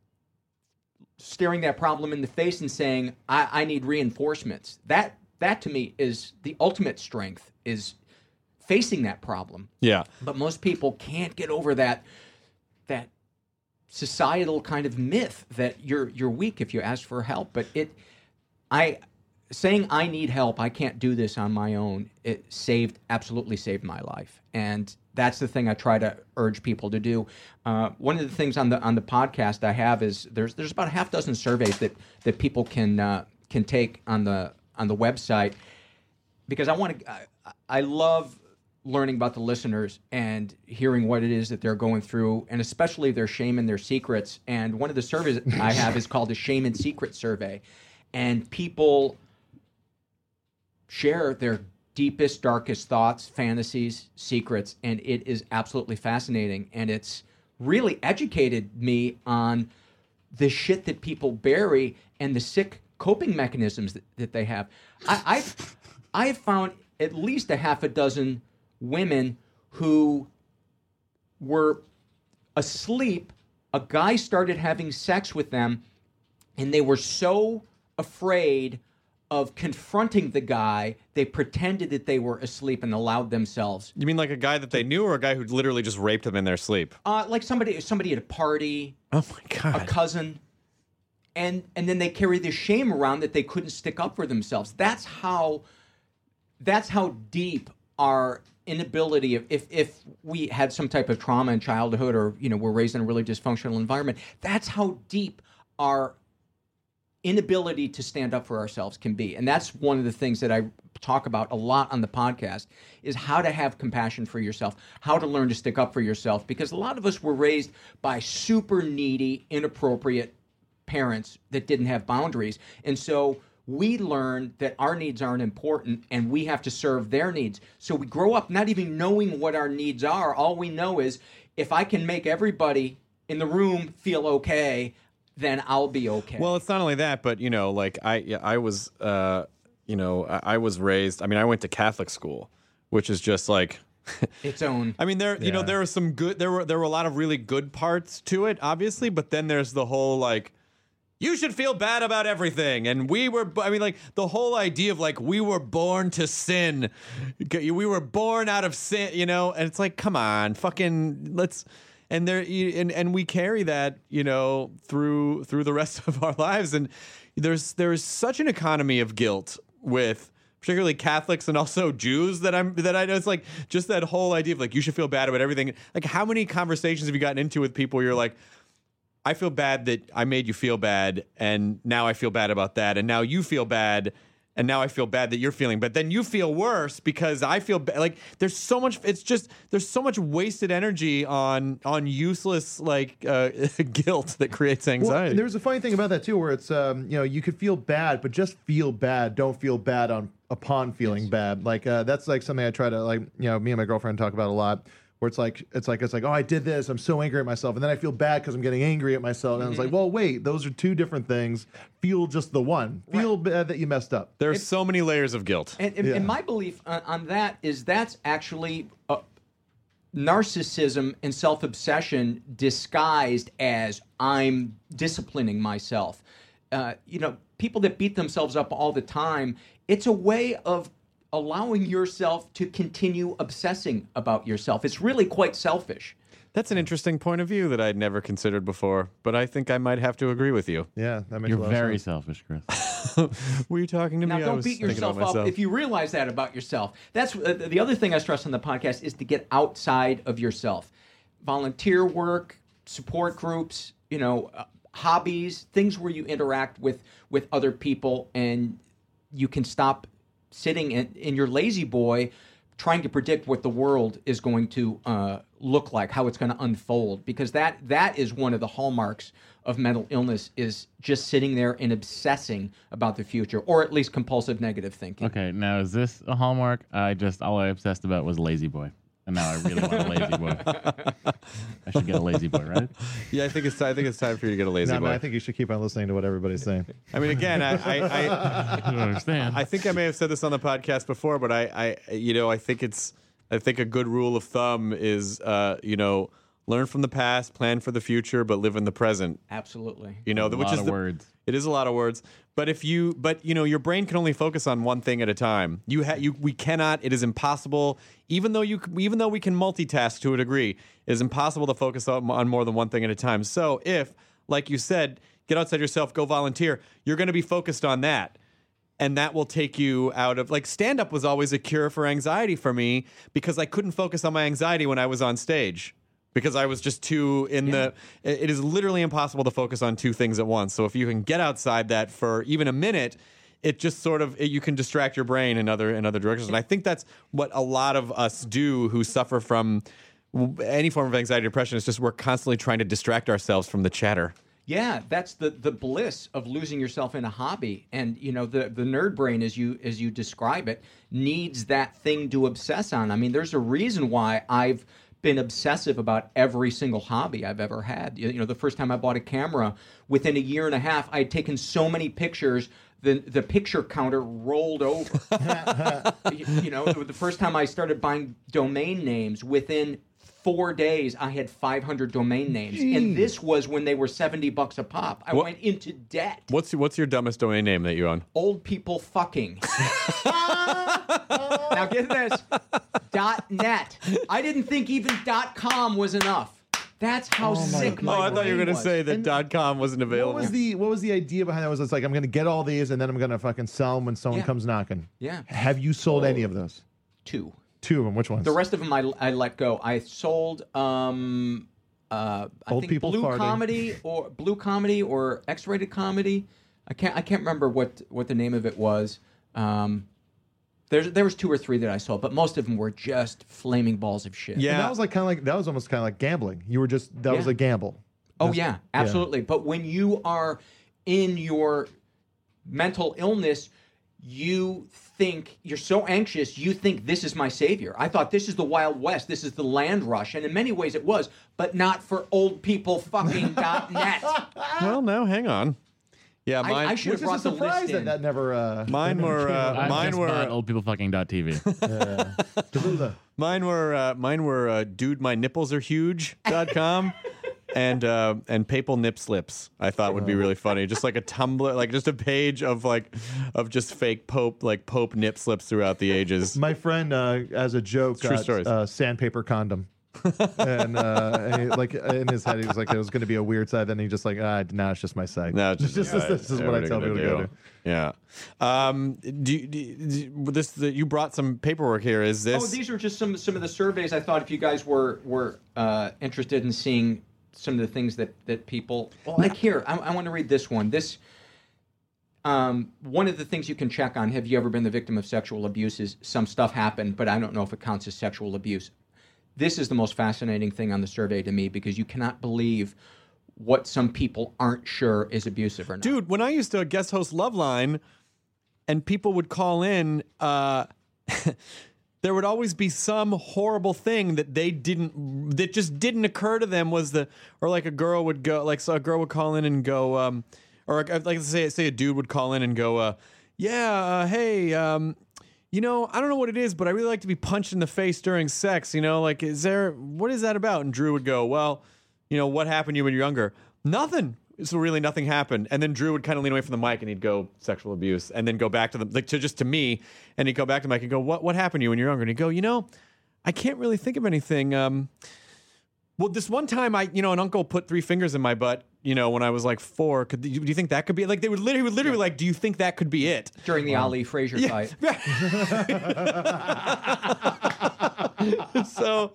staring that problem in the face and saying, I, I need reinforcements. That that to me is the ultimate strength, is facing that problem. Yeah. But most people can't get over that that societal kind of myth that you're you're weak if you ask for help. But it I saying I need help, I can't do this on my own, it saved absolutely saved my life. And that's the thing I try to urge people to do. Uh, one of the things on the on the podcast I have is there's there's about a half dozen surveys that that people can uh, can take on the on the website, because I want to I, I love learning about the listeners and hearing what it is that they're going through, and especially their shame and their secrets. And one of the surveys I have is called the Shame and Secret Survey, and people share their deepest, darkest thoughts, fantasies, secrets, and it is absolutely fascinating. And it's really educated me on the shit that people bury and the sick coping mechanisms that, that they have. I, I've, I've found at least a half a dozen women who were asleep. A guy started having sex with them, and they were so afraid of confronting the guy, they pretended that they were asleep and allowed themselves. You mean like a guy that they knew, or a guy who literally just raped them in their sleep? Uh, like somebody, somebody at a party. Oh my god! A cousin, and and then they carry this shame around that they couldn't stick up for themselves. That's how. That's how deep our inability of if if we had some type of trauma in childhood, or you know, we're raised in a really dysfunctional environment. That's how deep our inability to stand up for ourselves can be. And that's one of the things that I talk about a lot on the podcast is how to have compassion for yourself, how to learn to stick up for yourself, because a lot of us were raised by super needy, inappropriate parents that didn't have boundaries. And so we learn that our needs aren't important and we have to serve their needs. So we grow up not even knowing what our needs are. All we know is if I can make everybody in the room feel okay, then I'll be okay. Well, it's not only that, but you know, like I, yeah, I was, uh, you know, I, I was raised. I mean, I went to Catholic school, which is just like its own. I mean, there, you Yeah. know, there were some good. There were there were a lot of really good parts to it, obviously, but then there's the whole like, you should feel bad about everything, and we were. I mean, like the whole idea of like we were born to sin, we were born out of sin, you know, and it's like, come on, fucking, let's. And there, and and we carry that, you know, through through the rest of our lives. And there's there's such an economy of guilt with particularly Catholics and also Jews that I'm that I know. It's like just that whole idea of like you should feel bad about everything. Like how many conversations have you gotten into with people where you're like, I feel bad that I made you feel bad, and now I feel bad about that, and now you feel bad. And now I feel bad that you're feeling bad. Then you feel worse because I feel bad. Like there's so much. It's just there's so much wasted energy on on useless like uh, guilt that creates Well, anxiety. and there's a funny thing about that too, where it's um, you know, you could feel bad, but just feel bad. Don't feel bad on upon feeling bad. Like uh, that's like something I try to like you know me and my girlfriend talk about a lot. Where it's like it's like it's like oh I did this, I'm so angry at myself, and then I feel bad because I'm getting angry at myself, and Mm-hmm. it's like, well, wait, those are two different things. Feel just the one. Feel bad that you messed up. There's so many layers of guilt. And, and, Yeah. and my belief on, on that is that's actually uh, narcissism and self-obsession disguised as I'm disciplining myself. Uh, you know, people that beat themselves up all the time, it's a way of allowing yourself to continue obsessing about yourself. It's really quite selfish. That's an interesting point of view that I'd never considered before, but I think I might have to agree with you. Yeah, that makes You're a lot very of sense. selfish, Chris. Were you talking to Now, me? I don't was beat thinking yourself about up myself. if you realize that about yourself. That's uh, the other thing I stress on the podcast is to get outside of yourself. Volunteer work, support groups, you know, uh, hobbies, things where you interact with with other people, and you can stop sitting in, in your lazy boy trying to predict what the world is going to uh, look like, how it's going to unfold, because that that is one of the hallmarks of mental illness is just sitting there and obsessing about the future, or at least compulsive negative thinking. Okay, now is this a hallmark? I just all I obsessed about was Lazy Boy, and now I really want a Lazy Boy. I should get a Lazy Boy, right? Yeah, I think it's I think it's time for you to get a lazy No, boy. man, I think you should keep on listening to what everybody's saying. I mean, again, I, I, I, I don't understand. I think I may have said this on the podcast before, but I, I, you know, I think it's, I think a good rule of thumb is, uh, you know, learn from the past, plan for the future, but live in the present. Absolutely. You know, A the, which lot is of the, words. It is a lot of words, but if you, but you know, your brain can only focus on one thing at a time. You, ha- you, we cannot. It is impossible. Even though you, even though we can multitask to a degree, it is impossible to focus on, on more than one thing at a time. So if, like you said, get outside yourself, go volunteer, you're going to be focused on that. And that will take you out of, like, stand-up was always a cure for anxiety for me because I couldn't focus on my anxiety when I was on stage because I was just too in the, it is literally impossible to focus on two things at once. So if you can get outside that for even a minute, it just sort of, it, you can distract your brain in other, in other directions. And I think that's what a lot of us do who suffer from any form of anxiety or depression. It's just we're constantly trying to distract ourselves from the chatter. Yeah, that's the, the bliss of losing yourself in a hobby. And, you know, the, the nerd brain, as you as you describe it, needs that thing to obsess on. I mean, there's a reason why I've been obsessive about every single hobby I've ever had. You know, the first time I bought a camera, within a year and a half, I had taken so many pictures, the, the picture counter rolled over. you, you know, the first time I started buying domain names, within four days, I had five hundred domain names. Jeez. And this was when they were seventy bucks a pop. I What- went into debt. What's what's your dumbest domain name that you own? Old people fucking. Now get this. Dot net. I didn't think even dot com was enough. That's how sick my Oh, I thought you were brain going to was. say that dot .com wasn't available. What was the what was the idea behind that? Was it's like I'm going to get all these and then I'm going to fucking sell them when someone Yeah. comes knocking. Yeah. Have you sold any of those? Two. Two of them. Which ones? The rest of them I, I let go. I sold um uh I Old think people blue farting. comedy or blue comedy or X-rated comedy. I can't I can't remember what what the name of it was. Um, there's there was two or three that I saw, but most of them were just flaming balls of shit. And that was like kind of like that was almost kind of like gambling. You were just that was Yeah. a gamble. Oh That's- yeah, absolutely. But when you are in your mental illness, you think you're so anxious, you think this is my savior. I thought this is the Wild West, this is the land rush, and in many ways it was, but not for old people fucking .net. Well, no, hang on. Yeah, I- mine. I should have Which is a brought the surprise list that in. that never. Uh, Mine were. Uh, I mine just were. bought oldpeoplefucking.tv. Tallulah. Mine were. Uh, mine were. Uh, Dude, my nipples are huge. dot com. And uh, and papal nip slips I thought would be really funny, just like a Tumblr, like just a page of like of just fake Pope like Pope nip slips throughout the ages. My friend, uh, as a joke, True got stories. uh, sandpaper condom. and, uh, and he, like in his head, he was like, it was going to be a weird side. Then he just like, ah, no, it's just my site. No, it's just, This is- this is yeah, what I what are tell you people to gonna go do? Yeah. Um. Do, you- do, you- do you- this? The, you brought some paperwork here. Is this? Oh, these are just some some of the surveys. I thought if you guys were were uh, interested in seeing some of the things that that people. Well, like here, I, I want to read this one. This. Um, one of the things you can check on: have you ever been the victim of sexual abuse? Is some stuff happened, but I don't know if it counts as sexual abuse. This is the most fascinating thing on the survey to me because you cannot believe what some people aren't sure is abusive or not. Dude, when I used to guest host Loveline, and people would call in, uh, there would always be some horrible thing that they didn't, that just didn't occur to them was the, or like a girl would go, like so a girl would call in and go, um, or like say say a dude would call in and go, uh, yeah, uh, hey, um, you know, I don't know what it is, but I really like to be punched in the face during sex. You know, like, is there, what is that about? And Drew would go, well, you know, what happened to you when you were younger? Nothing. So really nothing happened. And then Drew would kind of lean away from the mic and he'd go, sexual abuse. And then go back to the, like, to just to me. And he'd go back to the mic and go, what, what happened to you when you were younger? And he'd go, you know, I can't really think of anything. Um, well, this one time I, you know, an uncle put three fingers in my butt, you know, when I was like four. Could, do you think that could be, like, they would literally, would literally be like, do you think that could be it? During the Ali Frazier fight. So,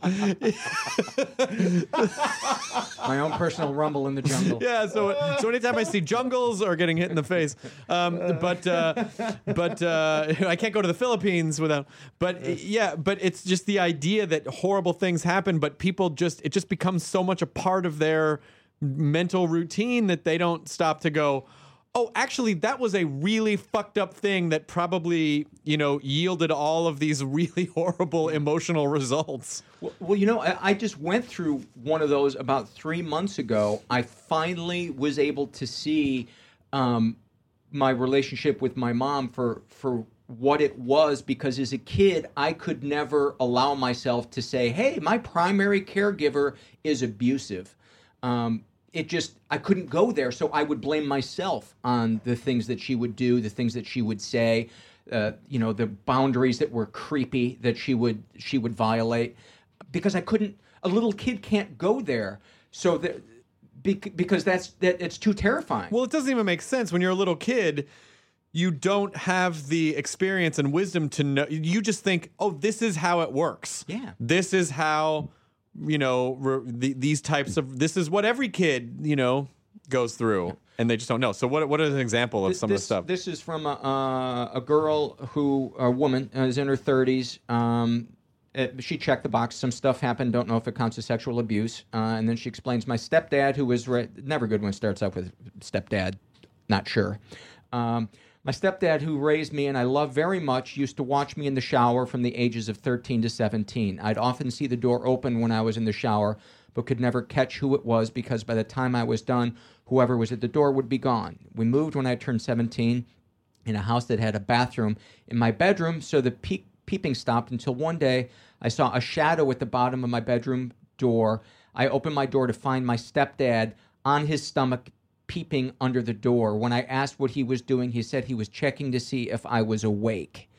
My own personal rumble in the jungle. yeah. So, so anytime I see jungles or getting hit in the face, um, but uh, but uh, I can't go to the Philippines without. But yeah, but it's just the idea that horrible things happen, but people just it just becomes so much a part of their mental routine that they don't stop to go, oh, actually, that was a really fucked up thing that probably, you know, yielded all of these really horrible emotional results. Well, well, you know, I, I just went through one of those about three months ago. I finally was able to see um, my relationship with my mom for for what it was, because as a kid, I could never allow myself to say, hey, my primary caregiver is abusive. Um, it just, I couldn't go there. So I would blame myself on the things that she would do, the things that she would say, uh, you know, the boundaries that were creepy that she would, she would violate, because I couldn't, a little kid can't go there. So that, bec- because that's, that it's too terrifying. Well, it doesn't even make sense when you're a little kid. You don't have the experience and wisdom to know. You just think, oh, this is how it works. Yeah. This is how, you know, re- the, these types of, this is what every kid, you know, goes through. And they just don't know. So what what is an example of This- some this, of the stuff? This is from a, uh, a girl who, a woman, uh, is in her thirties. Um, uh, she checked the box. Some stuff happened. Don't know if it counts as sexual abuse. Uh, and then she explains, my stepdad, who was, ra- never good when it starts out with stepdad, not sure. Um, My stepdad, who raised me and I love very much, used to watch me in the shower from the ages of thirteen to seventeen. I'd often see the door open when I was in the shower, but could never catch who it was because by the time I was done, whoever was at the door would be gone. We moved when I turned seventeen in a house that had a bathroom in my bedroom, so the pe- peeping stopped until one day I saw a shadow at the bottom of my bedroom door. I opened my door to find my stepdad on his stomach, peeping under the door. When I asked what he was doing, he said he was checking to see if I was awake.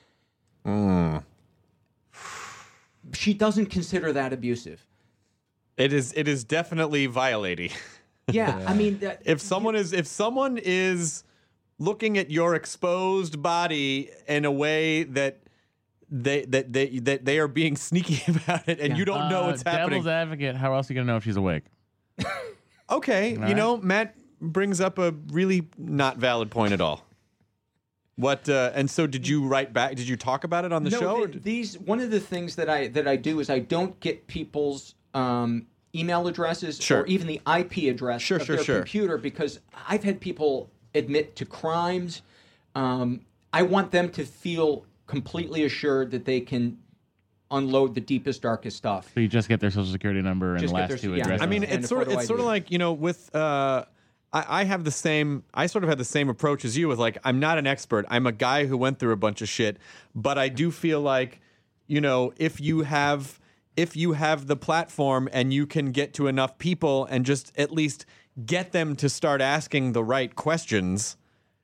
Mm. She doesn't consider that abusive. It is it is definitely violating. Yeah, I mean, that, if someone is if someone is looking at your exposed body in a way that they that they that they are being sneaky about it and Yeah. you don't know Uh, what's happening. Devil's advocate. How else are you gonna know if she's awake? Okay, All you right. know, Matt brings up a really not valid point at all. What uh, and so did you write back? Did you talk about it on the no, show? the- or did- these one of the things that I that I do is I don't get people's um, email addresses Sure. or even the I P address Sure, of sure, their sure. computer because I've had people admit to crimes. Um, I want them to feel completely assured that they can unload the deepest, darkest stuff. So you just get their social security number and Just get last their- two yeah. addresses. I mean, and it's a sort of photo it's sort of I D. like, you know, with uh, I, I have the same. I sort of had the same approach as you. With like, I'm not an expert. I'm a guy who went through a bunch of shit, but I do feel like, you know, if you have if you have the platform and you can get to enough people and just at least get them to start asking the right questions,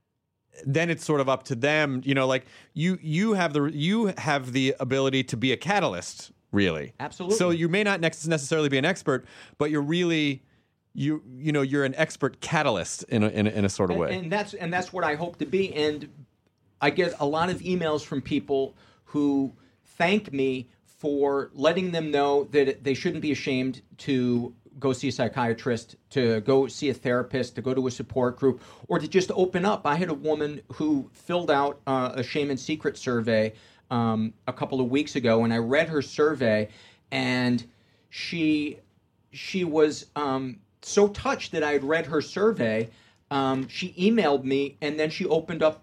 then it's sort of up to them. You know, like you you have the you have the ability to be a catalyst. Really, Absolutely. So you may not nex- necessarily be an expert, but you're really, you you know, you're an expert catalyst in a, in a, in a sort of and, way. and that's and that's what I hope to be. And I get a lot of emails from people who thank me for letting them know that they shouldn't be ashamed to go see a psychiatrist, to go see a therapist, to go to a support group, or to just open up. I had a woman who filled out uh, a shame and secret survey um, a couple of weeks ago, and I read her survey, and she she was um, so touched that I had read her survey. Um, she emailed me, and then she opened up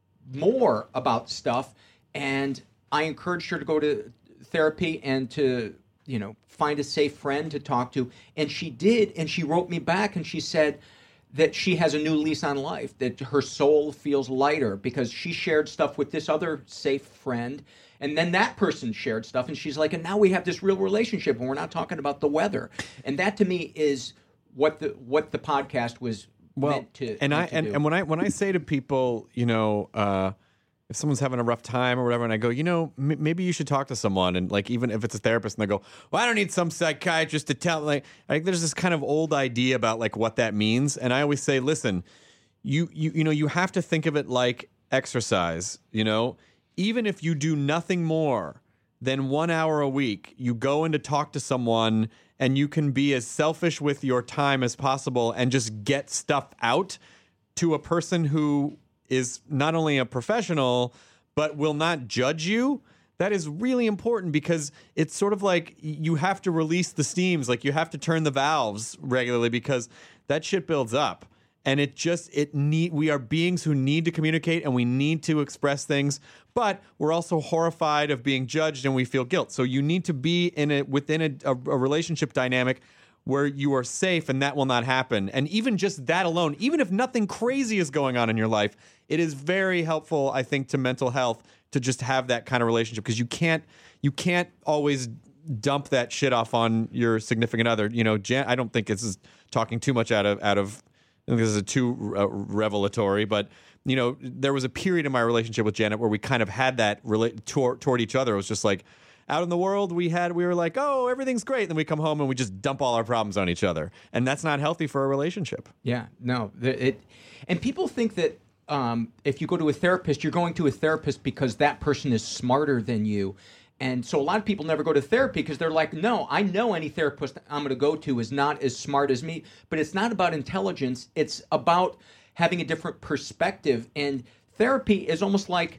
more about stuff, and I encouraged her to go to therapy and to, you know, find a safe friend to talk to, and she did, and she wrote me back, and she said that she has a new lease on life, that her soul feels lighter because she shared stuff with this other safe friend, and then that person shared stuff, and she's like, and now we have this real relationship, and we're not talking about the weather, and that to me is what the what the podcast was meant to. and I meant to and, do. and when I when I say to people, you know, uh, if someone's having a rough time or whatever, and I go, you know, m- maybe you should talk to someone, and like even if it's a therapist, and they go, well, I don't need some psychiatrist to tell. Like, like there's this kind of old idea about like what that means, and I always say, listen, you you you know, you have to think of it like exercise. You know, even if you do nothing more than one hour a week, you go in to talk to someone, and you can be as selfish with your time as possible, and just get stuff out to a person who is not only a professional, but will not judge you. That is really important because it's sort of like you have to release the steams, like you have to turn the valves regularly because that shit builds up. And it just, it need, we are beings who need to communicate and we need to express things, but we're also horrified of being judged and we feel guilt. So you need to be in a, within a, a, a relationship dynamic where you are safe and that will not happen. And even just that alone, even if nothing crazy is going on in your life, it is very helpful, I think, to mental health to just have that kind of relationship because you can't you can't always dump that shit off on your significant other. You know, Jan, I don't think this is talking too much out of out of I think this is too uh, revelatory, but you know, there was a period in my relationship with Janet where we kind of had that rela- toward, toward each other. It was just like, out in the world, we had we were like, oh, everything's great. And then we come home and we just dump all our problems on each other, and that's not healthy for a relationship. Yeah, no, the, it, and people think that um, if you go to a therapist, you're going to a therapist because that person is smarter than you, and so a lot of people never go to therapy because they're like, no, I know any therapist I'm going to go to is not as smart as me, but it's not about intelligence. It's about having a different perspective, and therapy is almost like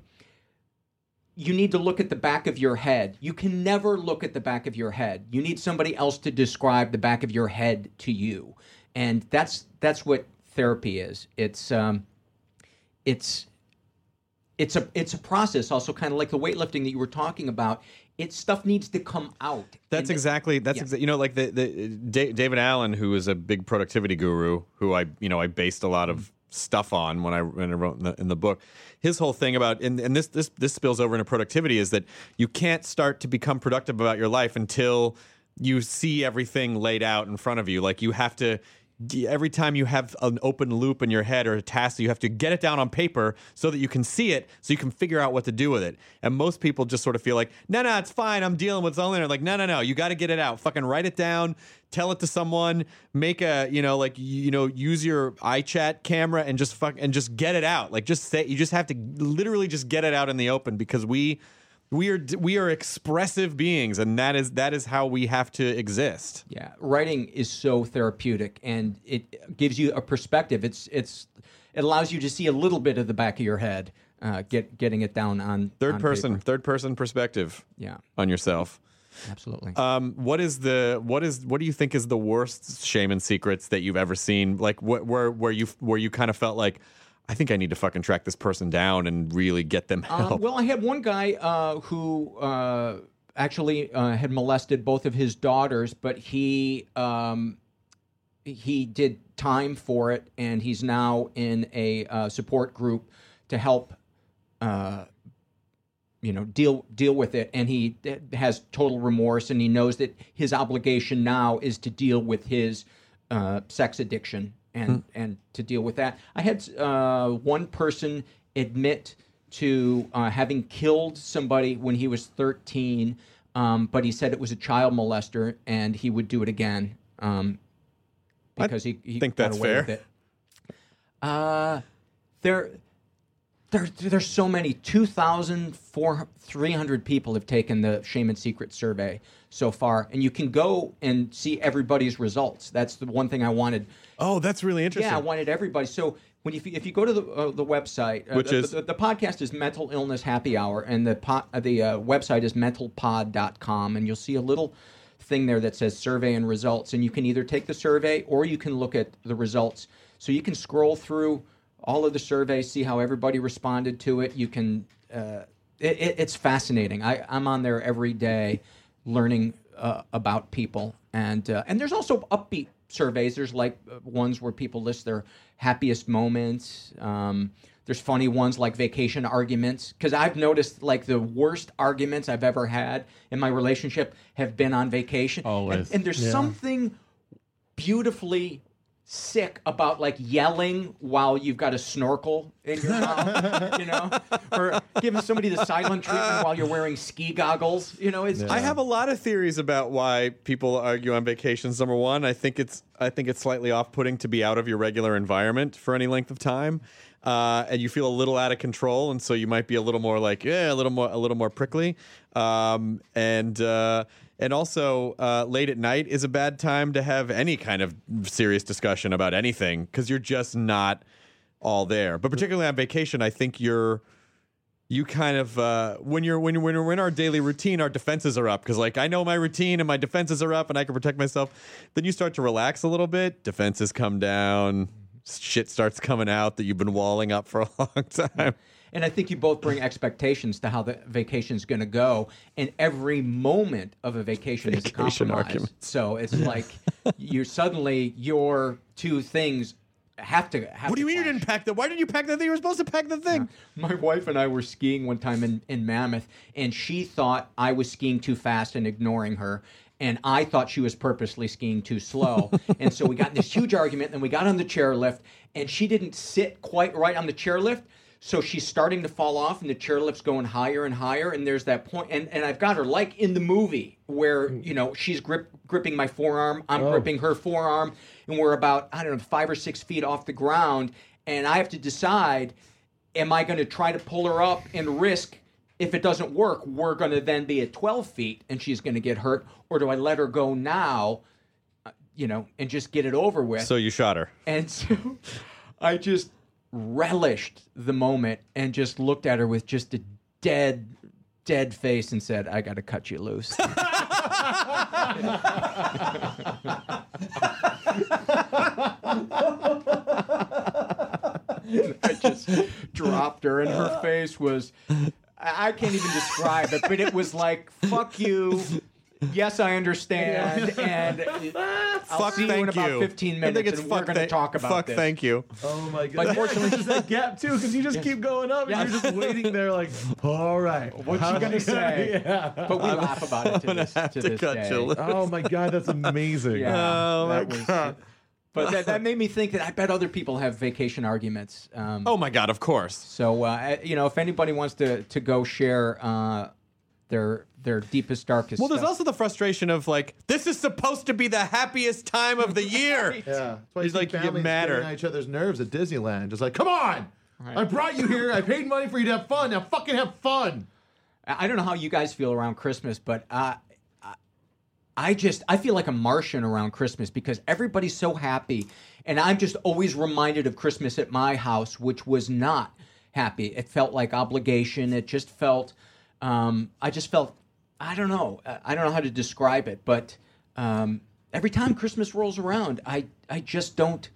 you need to look at the back of your head. You can never look at the back of your head. You need somebody else to describe the back of your head to you. And that's that's what therapy is. It's um it's it's a it's a process also, kind of like the weightlifting that you were talking about. It stuff needs to come out. That's And exactly that's yeah. exa- you know, like the the Da- David Allen, who is a big productivity guru, who I you know I based a lot of stuff on when I when I wrote in the, in the book. His whole thing about and, and this this this spills over into productivity is that you can't start to become productive about your life until you see everything laid out in front of you. Like you have to every time you have an open loop in your head or a task, you have to get it down on paper so that you can see it, so you can figure out what to do with it. And most people just sort of feel like, no, no, it's fine. I'm dealing with something. They're like, no, no, no, you got to get it out. Fucking write it down. Tell it to someone. Make a, you know, like, you know, use your iChat camera and just fuck and just get it out. Like, just say, you just have to literally just get it out in the open because we. We are we are expressive beings, and that is that is how we have to exist. Yeah, writing is so therapeutic, and it gives you a perspective. It's it's it allows you to see a little bit of the back of your head, uh, get getting it down on Third on person, paper. third person perspective. Yeah. On yourself. Absolutely. Um, what is the what is what do you think is the worst shame and secrets that you've ever seen? Like what where where you where you kind of felt like, I think I need to fucking track this person down and really get them help. Uh, well, I had one guy uh, who uh, actually uh, had molested both of his daughters, but he um, he did time for it, and he's now in a uh, support group to help, uh, you know, deal deal with it. And he has total remorse, and he knows that his obligation now is to deal with his uh, sex addiction. And, and to deal with that. I had uh, one person admit to uh, having killed somebody when he was thirteen, um, but he said it was a child molester, and he would do it again um, because he, he think got that's away fair. with it. Uh, there, there, there's so many. two thousand three hundred people have taken the Shame and Secret survey so far, and you can go and see everybody's results. That's the one thing I wanted. Oh, that's really interesting. Yeah, I wanted everybody. So when you, if you go to the uh, the website, uh, Which the, is? the, the podcast is Mental Illness Happy Hour, and the po- uh, the uh, website is mental pod dot com, and you'll see a little thing there that says survey and results, and you can either take the survey or you can look at the results. So you can scroll through all of the surveys, see how everybody responded to it. You can. Uh, it, it, it's fascinating. I, I'm on there every day, learning uh, about people, and uh, and there's also upbeat surveys. There's like uh, ones where people list their happiest moments. Um, there's funny ones like vacation arguments, because I've noticed like the worst arguments I've ever had in my relationship have been on vacation. Always. And, and there's Yeah. something beautifully sick about like yelling while you've got a snorkel in your mouth, you know, or giving somebody the silent treatment while you're wearing ski goggles. You know, it's I have a lot of theories about why people argue on vacations. Number one, I think it's I think it's slightly off-putting to be out of your regular environment for any length of time, uh, and you feel a little out of control, and so you might be a little more like yeah, a little more a little more prickly, um, and. Uh, And also, uh, late at night is a bad time to have any kind of serious discussion about anything because you're just not all there. But particularly on vacation, I think you're you kind of uh, when you're when you're when we're in our daily routine, our defenses are up because like I know my routine and my defenses are up and I can protect myself. Then you start to relax a little bit. Defenses come down. Shit starts coming out that you've been walling up for a long time. And I think you both bring expectations to how the vacation's going to go, and every moment of a vacation, Vacation is a compromise. argument. So it's like you're suddenly your two things have to. Have What do you to mean you clash. didn't pack that? Why didn't you pack that thing? You were supposed to pack the thing. My wife and I were skiing one time in, in Mammoth, and she thought I was skiing too fast and ignoring her. And I thought she was purposely skiing too slow. And so we got in this huge argument, and we got on the chairlift, and she didn't sit quite right on the chairlift. So she's starting to fall off, and the chairlift's going higher and higher. And there's that point, and, and I've got her like in the movie where, you know, she's grip, gripping my forearm, I'm Oh. gripping her forearm, and we're about, I don't know, five or six feet off the ground. And I have to decide, am I going to try to pull her up and risk, if it doesn't work, we're going to then be at twelve feet and she's going to get hurt? Or do I let her go now, uh, you know, and just get it over with? So you shot her. And so I just relished the moment and just looked at her with just a dead, dead face and said, I got to cut you loose. I just dropped her, and her face was, I I can't even describe it, but it was like, fuck you. Yes, I understand. And I'll Fuck, see you in thank about you. fifteen I think minutes, it's and we're fuck, going to thank- talk about fuck, this. thank you. Oh my god! But fortunately- there's that gap too because you just keep going up and you're just waiting there like, all right, What's she how's gonna he say? Yeah. But we laugh about it to this, have to to this cut day. you loose. Oh my god, that's amazing. Yeah, Oh, my that was- God. But that, that made me think that I bet other people have vacation arguments. Um, Oh my God! Of course. So uh, you know, if anybody wants to to go share uh, their their deepest, darkest. Well, there's stuff. also the frustration of like, this is supposed to be the happiest time of the year. Yeah, that's why It's you like see you get families madder. getting on each other's nerves at Disneyland. Just like, come on, I brought you here. I paid money for you to have fun. Now fucking have fun. I I don't know how you guys feel around Christmas, but uh, I, I just I feel like a Martian around Christmas because everybody's so happy, and I'm just always reminded of Christmas at my house, which was not happy. It felt like obligation. It just felt, um, I just felt, I don't know, I don't know how to describe it, but um, every time Christmas rolls around, I I just don't.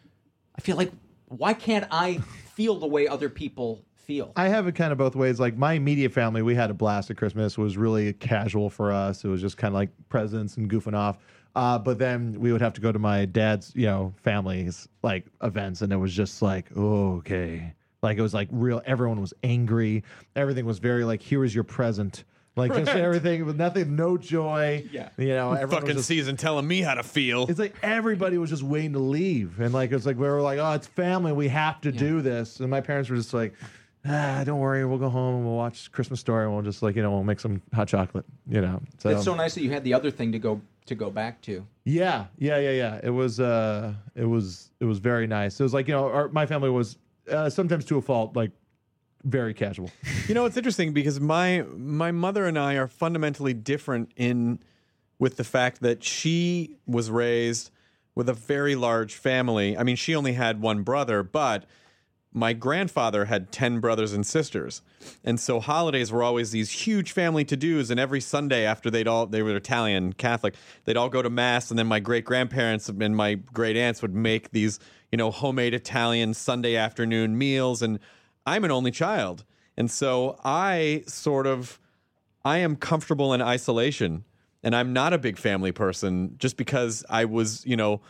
I feel like, why can't I feel the way other people feel? I have it kind of both ways. Like my immediate family, we had a blast at Christmas. It was really casual for us. It was just kind of like presents and goofing off. Uh, but then we would have to go to my dad's, you know, family's like events, and it was just like, oh, okay. Like it was like real. Everyone was angry. Everything was very like, here is your present. Like just Right. everything with nothing, no joy. Yeah. You know, everyone was Fucking just, season telling me how to feel. it's like everybody was just waiting to leave. And like, it's like, we were like, oh, it's family. We have to do this. And my parents were just like, ah, don't worry. We'll go home and we'll watch Christmas Story. And we'll just like, you know, we'll make some hot chocolate, you know. So It's so nice that you had the other thing to go to go back to. yeah, yeah, yeah, yeah. It was, uh, it was, it was very nice. It was like, you know, our, my family was uh, sometimes to a fault, like very casual. You know, it's interesting because my my mother and I are fundamentally different in with the fact that she was raised with a very large family. I mean, she only had one brother, but my grandfather had ten brothers and sisters. And so holidays were always these huge family to-dos, and every Sunday after they'd all they were Italian Catholic, they'd all go to mass, and then my great-grandparents and my great aunts would make these, you know, homemade Italian Sunday afternoon meals, and I'm an only child. And so I sort of, I am comfortable in isolation, and I'm not a big family person just because I was, you know,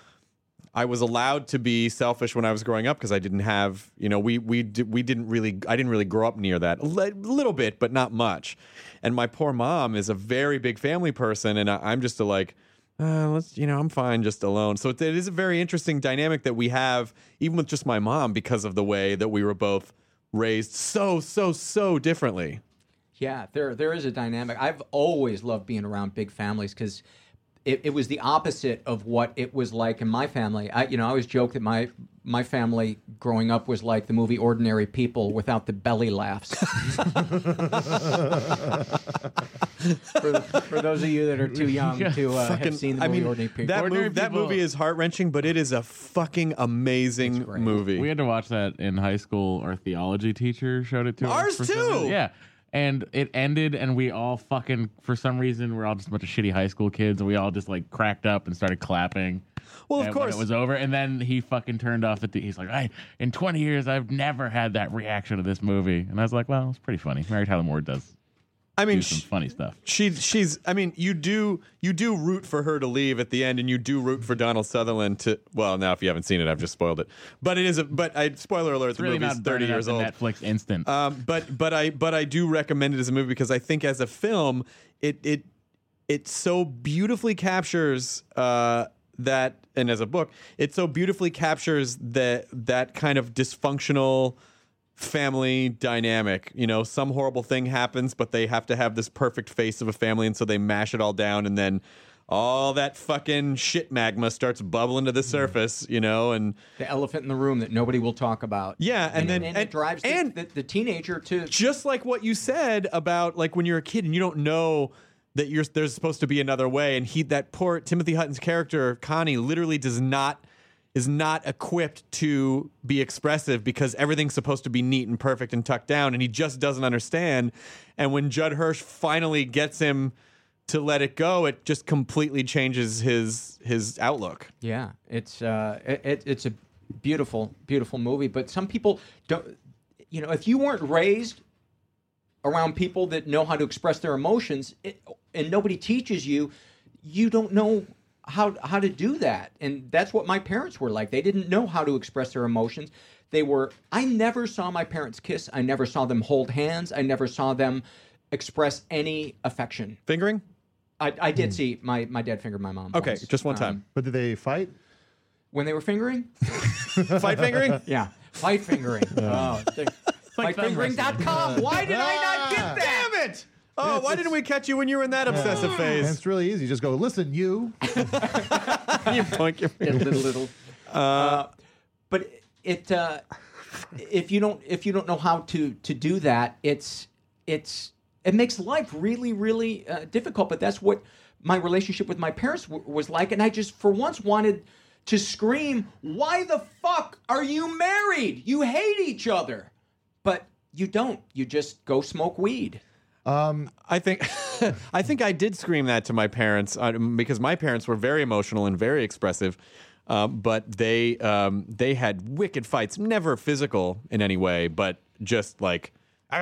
I was allowed to be selfish when I was growing up because I didn't have, you know, we we di- we didn't really, I didn't really grow up near that. A li- little bit, but not much. And my poor mom is a very big family person, and I, I'm just a like, uh, let's, you know, I'm fine just alone. So it, it is a very interesting dynamic that we have, even with just my mom, because of the way that we were both raised so, so, so differently. Yeah, there there is a dynamic. I've always loved being around big families because it, it was the opposite of what it was like in my family. I, you know, I always joke that my my family growing up was like the movie Ordinary People without the belly laughs. for, for those of you that are too young to uh, Fucking- have seen the I movie mean, Ordinary People. that, Ordinary move, that People- movie is heart-wrenching, but it is a fucking amazing great. movie. We had to watch that in high school. Our theology teacher showed it to us. Ours for some too! reason. Yeah. And it ended, and we all fucking, for some reason, we're all just a bunch of shitty high school kids, and we all just like cracked up and started clapping. Well, of and course. when it was over, and then he fucking turned off the. T- he's like, "I in twenty years, I've never had that reaction to this movie," and I was like, "Well, it's pretty funny." Mary Tyler Moore does. I mean, do some sh- funny stuff. She, she's. I mean, you do, you do root for her to leave at the end, and you do root for Donald Sutherland to. Well, now if you haven't seen it, I've just spoiled it. But it is a. But I spoiler alert: It's the really movie's not thirty burning up years the old. Netflix instant. Um, but but I but I do recommend it as a movie because I think as a film, it it it so beautifully captures uh, that, and as a book, it so beautifully captures that that kind of dysfunctional family dynamic. You know, some horrible thing happens, but they have to have this perfect face of a family, and so they mash it all down, and then all that fucking shit magma starts bubbling to the surface, you know, and the elephant in the room that nobody will talk about. Yeah, and then- and, and- it drives the, and- the, the teenager to just like what you said about like when you're a kid and you don't know that you're there's supposed to be another way, and he that poor Timothy Hutton's character Connie literally does not is not equipped to be expressive because everything's supposed to be neat and perfect and tucked down, and he just doesn't understand. And when Judd Hirsch finally gets him to let it go, it just completely changes his his outlook. Yeah, it's uh, it, it, it's a beautiful, beautiful movie. But some people don't, you know, if you weren't raised around people that know how to express their emotions, it, and nobody teaches you, you don't know how how to do that. And that's what my parents were like. They didn't know how to express their emotions. They were. I never saw my parents kiss. I never saw them hold hands. I never saw them express any affection. Fingering? I, I did see my, my dad finger my mom. Okay, once. just one time. Um, But did they fight? when they were fingering? Fight fingering? Yeah, fight fingering. Oh, like fight fingering dot com. Why did I not get that? Damn it! Oh, why didn't we catch you when you were in that obsessive And phase? it's really easy. Just go, listen, you. You point your A little, little. Uh, but it, uh, if you don't, if you don't know how to to do that, it's it's it makes life really, really uh, difficult. But that's what my relationship with my parents w- was like. And I just, for once, wanted to scream, why the fuck are you married? You hate each other. But you don't. You just go smoke weed. Um, I think, I think I did scream that to my parents uh, because my parents were very emotional and very expressive, um, but they um, they had wicked fights, never physical in any way, but just like,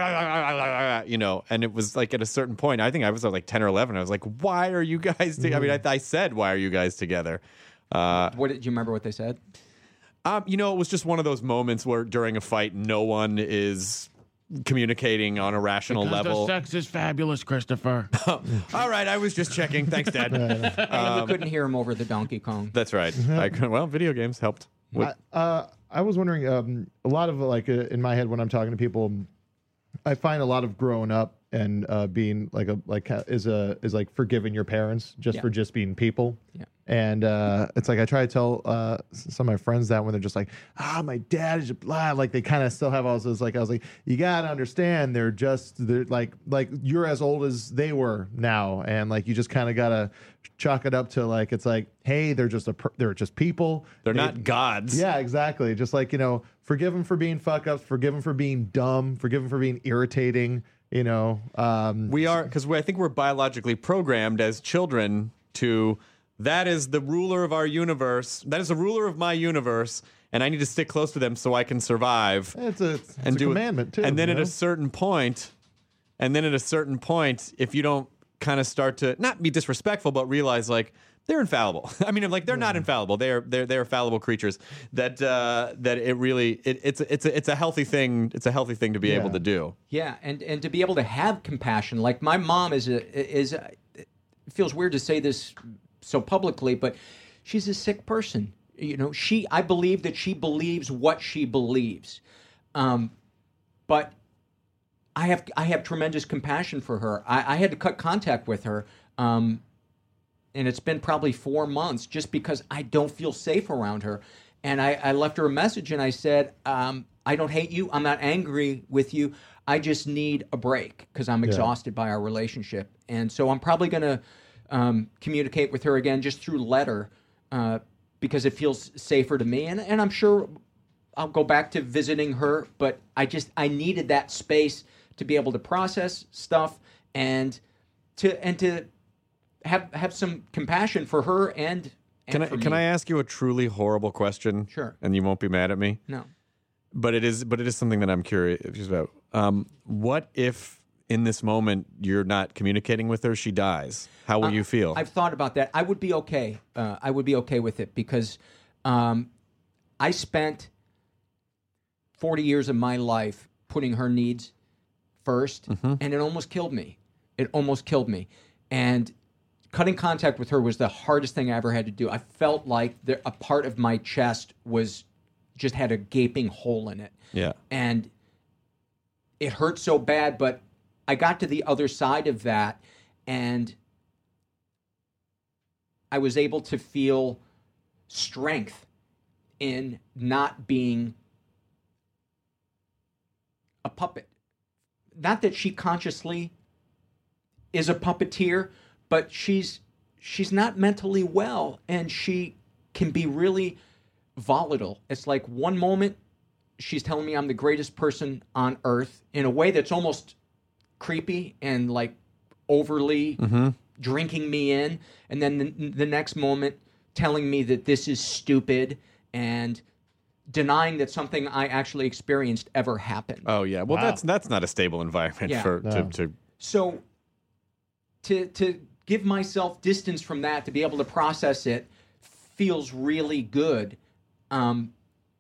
you know. And it was like at a certain point, I think I was like ten or eleven. I was like, "Why are you guys?" To-? I mean, I, I said, "Why are you guys together?" Uh, what did you remember? What they said? Um, you know, it was just one of those moments where during a fight, no one is communicating on a rational because level. The sex is fabulous, Christopher. All right, I was just checking. Thanks, Dad. And Um, we couldn't hear him over the Donkey Kong. That's right. I could, well, video games helped. What- I, uh, I was wondering, um, a lot of like uh, in my head when I'm talking to people, I find a lot of growing up and uh, being like a like uh, is a is like forgiving your parents just Yeah. for just being people. Yeah. And uh, it's like I try to tell uh, some of my friends that when they're just like, ah, my dad is blah, like they kind of still have all those like I was like, you gotta understand they're just they're like like you're as old as they were now, and like you just kind of gotta chalk it up to like it's like, hey, they're just a per- they're just people. They're They- not gods. Yeah, exactly. Just like, you know, forgive them for being fuck ups, forgive them for being dumb, forgive them for being irritating. You know, um, We are, because I think we're biologically programmed as children to, that is the ruler of our universe. That is the ruler of my universe, and I need to stick close to them so I can survive. it's a, it's and a do it. commandment too. And then you at know? a certain point, and then at a certain point, if you don't kind of start to not be disrespectful, but realize like they're infallible. I mean, like they're not infallible. They are they're they're fallible creatures. That uh, that it really it, it's it's a, it's a healthy thing. It's a healthy thing to be Yeah. able to do. Yeah, and, and to be able to have compassion, like my mom is a is a, it feels weird to say this so publicly, but she's a sick person. You know, she I believe that she believes what she believes, um, but I have I have tremendous compassion for her. I, I had to cut contact with her, um, and it's been probably four months just because I don't feel safe around her. And I, I left her a message and I said, um, I don't hate you. I'm not angry with you. I just need a break because I'm exhausted by our relationship. And so I'm probably going to um, communicate with her again just through letter uh, because it feels safer to me. And, and I'm sure I'll go back to visiting her, but I just, I needed that space to be able to process stuff and to, and to have, have some compassion for her and, and Can I for can me. I ask you a truly horrible question? Sure. And you won't be mad at me. No. But it is but it is something that I'm curious about. Um, what if in this moment you're not communicating with her, she dies? How will Uh, you feel? I've thought about that. I would be okay. Uh, I would be okay with it because um, I spent forty years of my life putting her needs first, Mm-hmm. and it almost killed me. It almost killed me. And cutting contact with her was the hardest thing I ever had to do. I felt like there, a part of my chest was just had a gaping hole in it. Yeah. And it hurt so bad, but I got to the other side of that, and I was able to feel strength in not being a puppet. Not that she consciously is a puppeteer, but she's she's not mentally well, and she can be really volatile. It's like one moment she's telling me I'm the greatest person on earth in a way that's almost creepy and like overly drinking me in, and then the, the next moment telling me that this is stupid and denying that something I actually experienced ever happened. Oh yeah. Well, that's that's not a stable environment Yeah. for No. to, to So to to give myself distance from that, to be able to process it, feels really good. Um,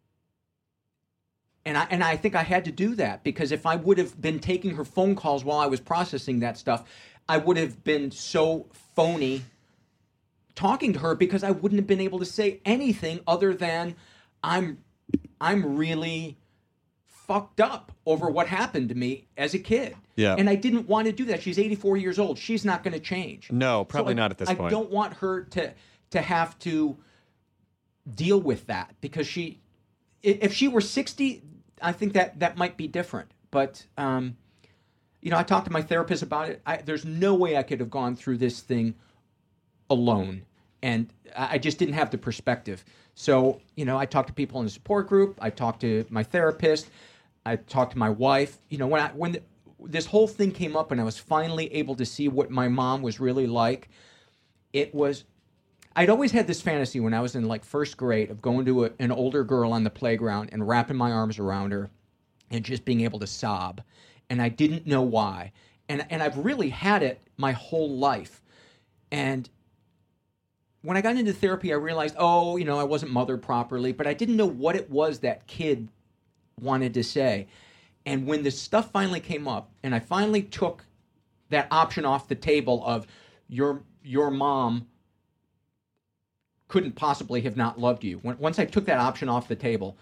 and I and I think I had to do that because if I would have been taking her phone calls while I was processing that stuff, I would have been so phony talking to her because I wouldn't have been able to say anything other than I'm I'm really fucked up over what happened to me as a kid. Yeah. And I didn't want to do that. She's eighty-four years old. She's not going to change. No, probably So I- not at this I point. don't want her to to have to deal with that because she i- if she were sixty, I think that that might be different. But um you know, I talked to my therapist about it. I, there's no way I could have gone through this thing alone. And I just didn't have the perspective. So, you know, I talked to people in the support group. I talked to my therapist. I talked to my wife. You know, when I when the, this whole thing came up and I was finally able to see what my mom was really like, it was, I'd always had this fantasy when I was in like first grade of going to a, an older girl on the playground and wrapping my arms around her and just being able to sob. And I didn't know why. And and I've really had it my whole life. And when I got into therapy, I realized, oh, you know, I wasn't mothered properly, but I didn't know what it was that kid wanted to say. And when this stuff finally came up, and I finally took that option off the table of your your mom couldn't possibly have not loved you. When, once I took that option off the table,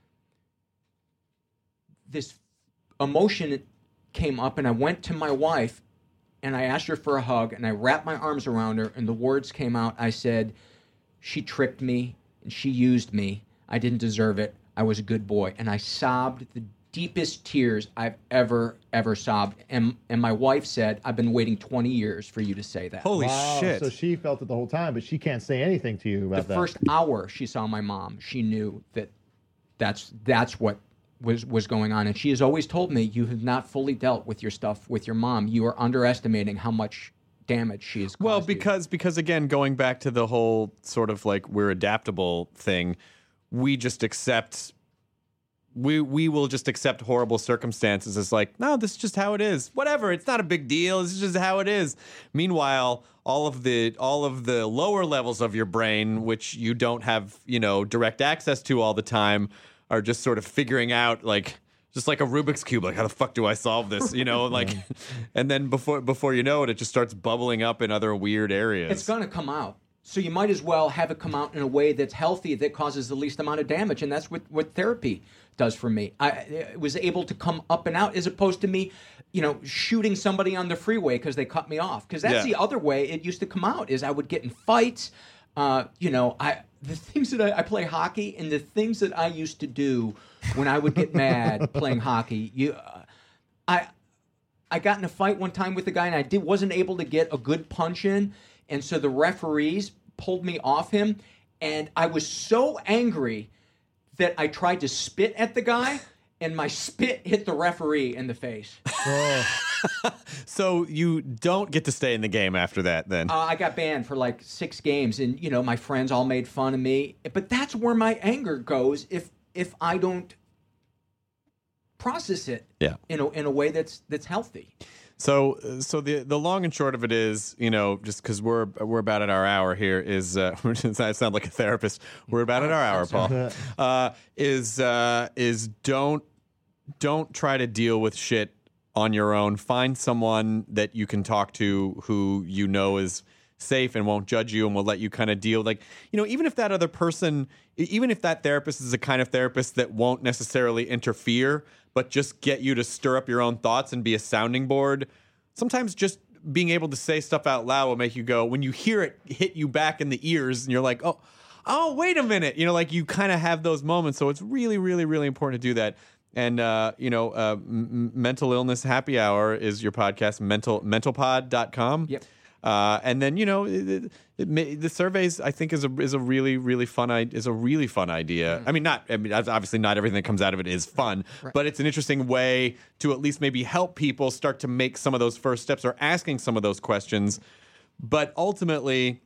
this emotion came up, and I went to my wife, and I asked her for a hug, and I wrapped my arms around her, and the words came out. I said, she tricked me, and she used me. I didn't deserve it. I was a good boy. And I sobbed the deepest tears I've ever, ever sobbed. And and my wife said, I've been waiting twenty years for you to say that. Holy Wow, shit. So she felt it the whole time, but she can't say anything to you about The that. first hour she saw my mom, she knew that that's that's what was was going on. And she has always told me, you have not fully dealt with your stuff with your mom. You are underestimating how much damage she has caused Well, you." because because again, going back to the whole sort of like we're adaptable thing, we just accept we we will just accept horrible circumstances as like, no, this is just how it is. Whatever, it's not a big deal. This is just how it is. Meanwhile, all of the all of the lower levels of your brain, which you don't have, you know, direct access to all the time, are just sort of figuring out like just like a Rubik's Cube, like how the fuck do I solve this? You know, like and then before before you know it, it just starts bubbling up in other weird areas. It's going to come out. So you might as well have it come out in a way that's healthy, that causes the least amount of damage. And that's what, what therapy does for me. I, I was able to come up and out as opposed to me, you know, shooting somebody on the freeway because they cut me off. Because that's Yeah. the other way it used to come out, is I would get in fights. Uh, you know, I the things that I, I play hockey, and the things that I used to do when I would get mad playing hockey. You, uh, I, I got in a fight one time with a guy, and I did wasn't able to get a good punch in, and so the referees pulled me off him, and I was so angry that I tried to spit at the guy, and my spit hit the referee in the face. So you don't get to stay in the game after that, then? Uh, I got banned for like six games, and you know my friends all made fun of me. But that's where my anger goes if if I don't process it Yeah. in a in a way that's that's healthy. So, so the the long and short of it is, you know, just because we're we're about at our hour here is, uh, I sound like a therapist. We're about at our hour, Paul. Uh, is uh, is don't don't try to deal with shit on your own. Find someone that you can talk to who you know is safe and won't judge you and will let you kind of deal. Like, you know, even if that other person, even if that therapist is the kind of therapist that won't necessarily interfere, but just get you to stir up your own thoughts and be a sounding board. Sometimes just being able to say stuff out loud will make you go, when you hear it hit you back in the ears and you're like, oh, oh, wait a minute. You know, like you kind of have those moments. So it's really, really, really important to do that. And, uh, you know, uh, M- Mental Illness Happy Hour is your podcast, mental mentalpod dot com. Yep. Uh, and then, you know, it, it, it may, the surveys, I think, is a is a really really fun I- is a really fun idea. I mean, not I mean, obviously not everything that comes out of it is fun, but it's an interesting way to at least maybe help people start to make some of those first steps or asking some of those questions. But ultimately,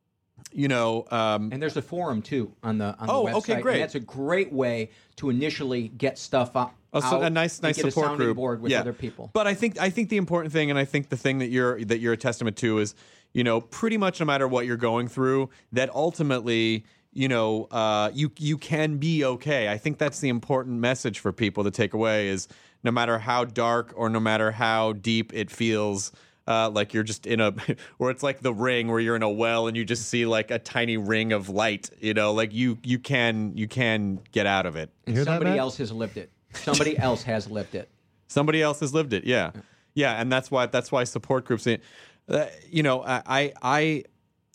you know, um, And there's a forum too on the on the Oh, website. okay, great. And that's a great way to initially get stuff up. Oh, so out a nice, and nice get support a sounding group board with yeah. other people. But I think, I think the important thing, and I think the thing that you're that you're a testament to is, you know, pretty much no matter what you're going through, that ultimately, you know, uh, you you can be okay. I think that's the important message for people to take away is no matter how dark or no matter how deep it feels. Uh, like you're just in a, or it's like The Ring where you're in a well and you just see like a tiny ring of light. You know, like you you can you can get out of it. And hear that, somebody Matt? else has lived it. Somebody else has lived it. Somebody else has lived it. Yeah, yeah, and that's why that's why support groups. Uh, you know, I I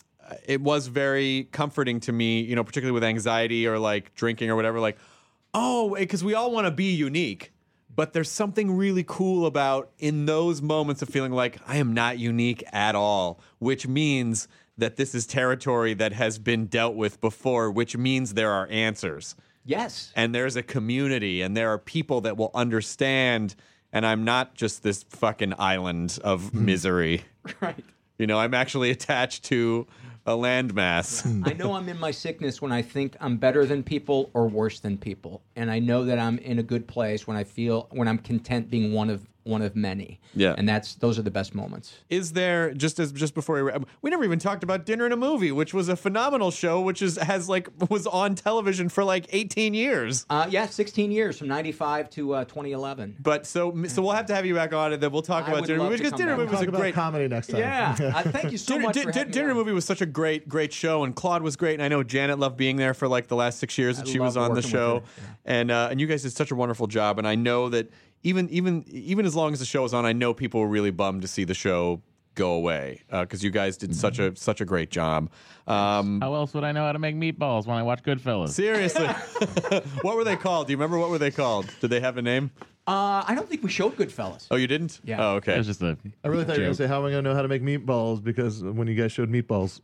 it was very comforting to me. You know, particularly with anxiety or like drinking or whatever. Like, oh, because we all want to be unique. But there's something really cool about in those moments of feeling like I am not unique at all, which means that this is territory that has been dealt with before, which means there are answers. Yes. And there's a community, and there are people that will understand, and I'm not just this fucking island of misery. Right. You know, I'm actually attached to a landmass. I know I'm in my sickness when I think I'm better than people or worse than people. And I know that I'm in a good place when I feel, when I'm content being one of one of many. Yeah. And that's those are the best moments. Is there, just as just before we were, we never even talked about Dinner and a Movie, which was a phenomenal show, which is has like was on television for like eighteen years. Uh, yeah, sixteen years from ninety-five to uh, twenty eleven. But so so we'll have to have you back on, and then we'll talk I about would Dinner and a love Movie, to because come Dinner and a back. Movie was Talk a about great comedy next time. Yeah. uh, thank you so Dinner, much Din- for having Dinner me and a on. Movie was such a great, great show, and Claude was great, and I know Janet loved being there for like the last six years that I she was love on the working with show, her. Yeah. and uh, and you guys did such a wonderful job, and I know that even even even as long as the show was on, I know people were really bummed to see the show go away because you guys did such a such a great job. Um, How else would I know how to make meatballs when I watch Goodfellas? seriously, what were they called? Do you remember what were they called? Did they have a name? Uh, I don't think we showed Goodfellas. Oh, you didn't? Yeah. Oh, It okay. was just a I really thought you were going joke. to say, how am I going to know how to make meatballs? Because when you guys showed meatballs.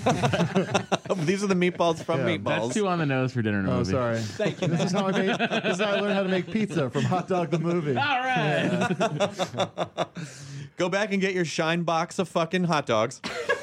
These are the meatballs from Yeah. Meatballs. That's too on the nose for Dinner and a Oh, Movie. sorry. Thank you. This is how I made. This is how I learned how to make pizza from Hot Dog the Movie. All right. Go back and get your shine box of fucking hot dogs.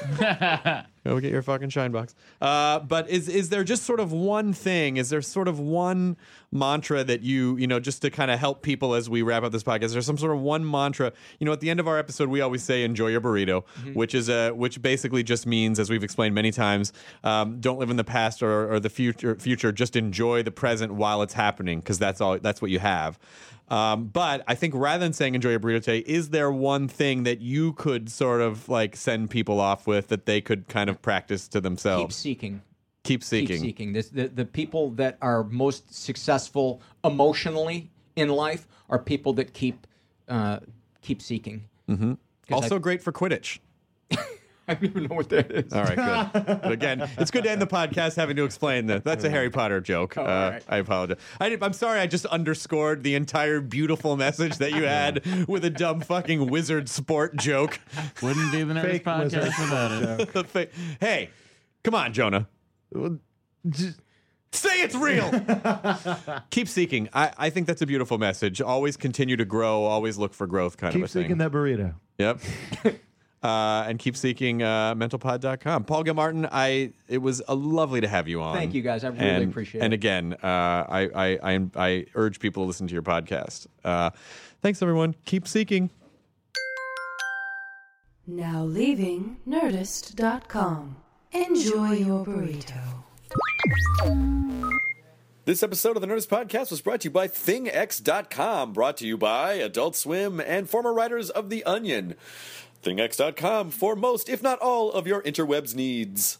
Go get your fucking shine box. Uh, but is is there just sort of one thing? Is there sort of one mantra that you, you know, just to kind of help people as we wrap up this podcast? Is there some sort of one mantra? You know, at the end of our episode, we always say "enjoy your burrito," Mm-hmm. which is a which basically just means, as we've explained many times, um, don't live in the past or, or the future. Future, just enjoy the present while it's happening, because that's all. That's what you have. Um, but I think rather than saying enjoy your burrito today, is there one thing that you could sort of like send people off with that they could kind of practice to Keep themselves? seeking. Keep seeking. Keep seeking. This, the, the people that are most successful emotionally in life are people that keep uh, keep seeking. Mm-hmm. 'Cause Also I- great for Quidditch. I don't even know what that is. All right, good. But again, it's good to end the podcast having to explain that. That's a Harry Potter joke. Oh, uh, all right. I apologize. I did, I'm sorry. I just underscored the entire beautiful message that you had with a dumb fucking wizard sport joke. Wouldn't be the Nerds Fake podcast wizard. without it. The fa- hey, come on, Jonah. Say it's real. Keep seeking. I, I think that's a beautiful message. Always continue to grow. Always look for growth, kind Keep of a thing. seeking that burrito. Yep. Uh, and keep seeking uh, mental pod dot com. Paul Gilmartin, I it was uh, lovely to have you on. Thank you, guys. I really and, appreciate and it. again, uh, I, I, I I urge people to listen to your podcast. Uh, thanks, everyone. Keep seeking. Now leaving Nerdist dot com. Enjoy your burrito. This episode of the Nerdist Podcast was brought to you by Thing X dot com, brought to you by Adult Swim and former writers of The Onion. Thing X dot com for most, if not all, of your interwebs needs.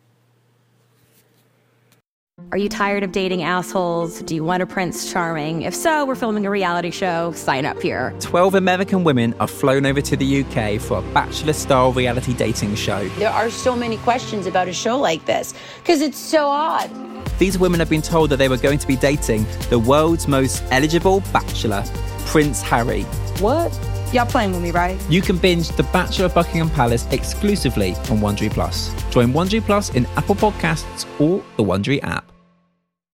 Are you tired of dating assholes? Do you want a Prince Charming? If so, we're filming a reality show. Sign up here. twelve American women are flown over to the U K for a bachelor-style reality dating show. There are so many questions about a show like this because it's so odd. These women have been told that they were going to be dating the world's most eligible bachelor, Prince Harry. What? Y'all playing with me, right? You can binge The Bachelor of Buckingham Palace exclusively on Wondery Plus. Join Wondery Plus in Apple Podcasts or the Wondery app.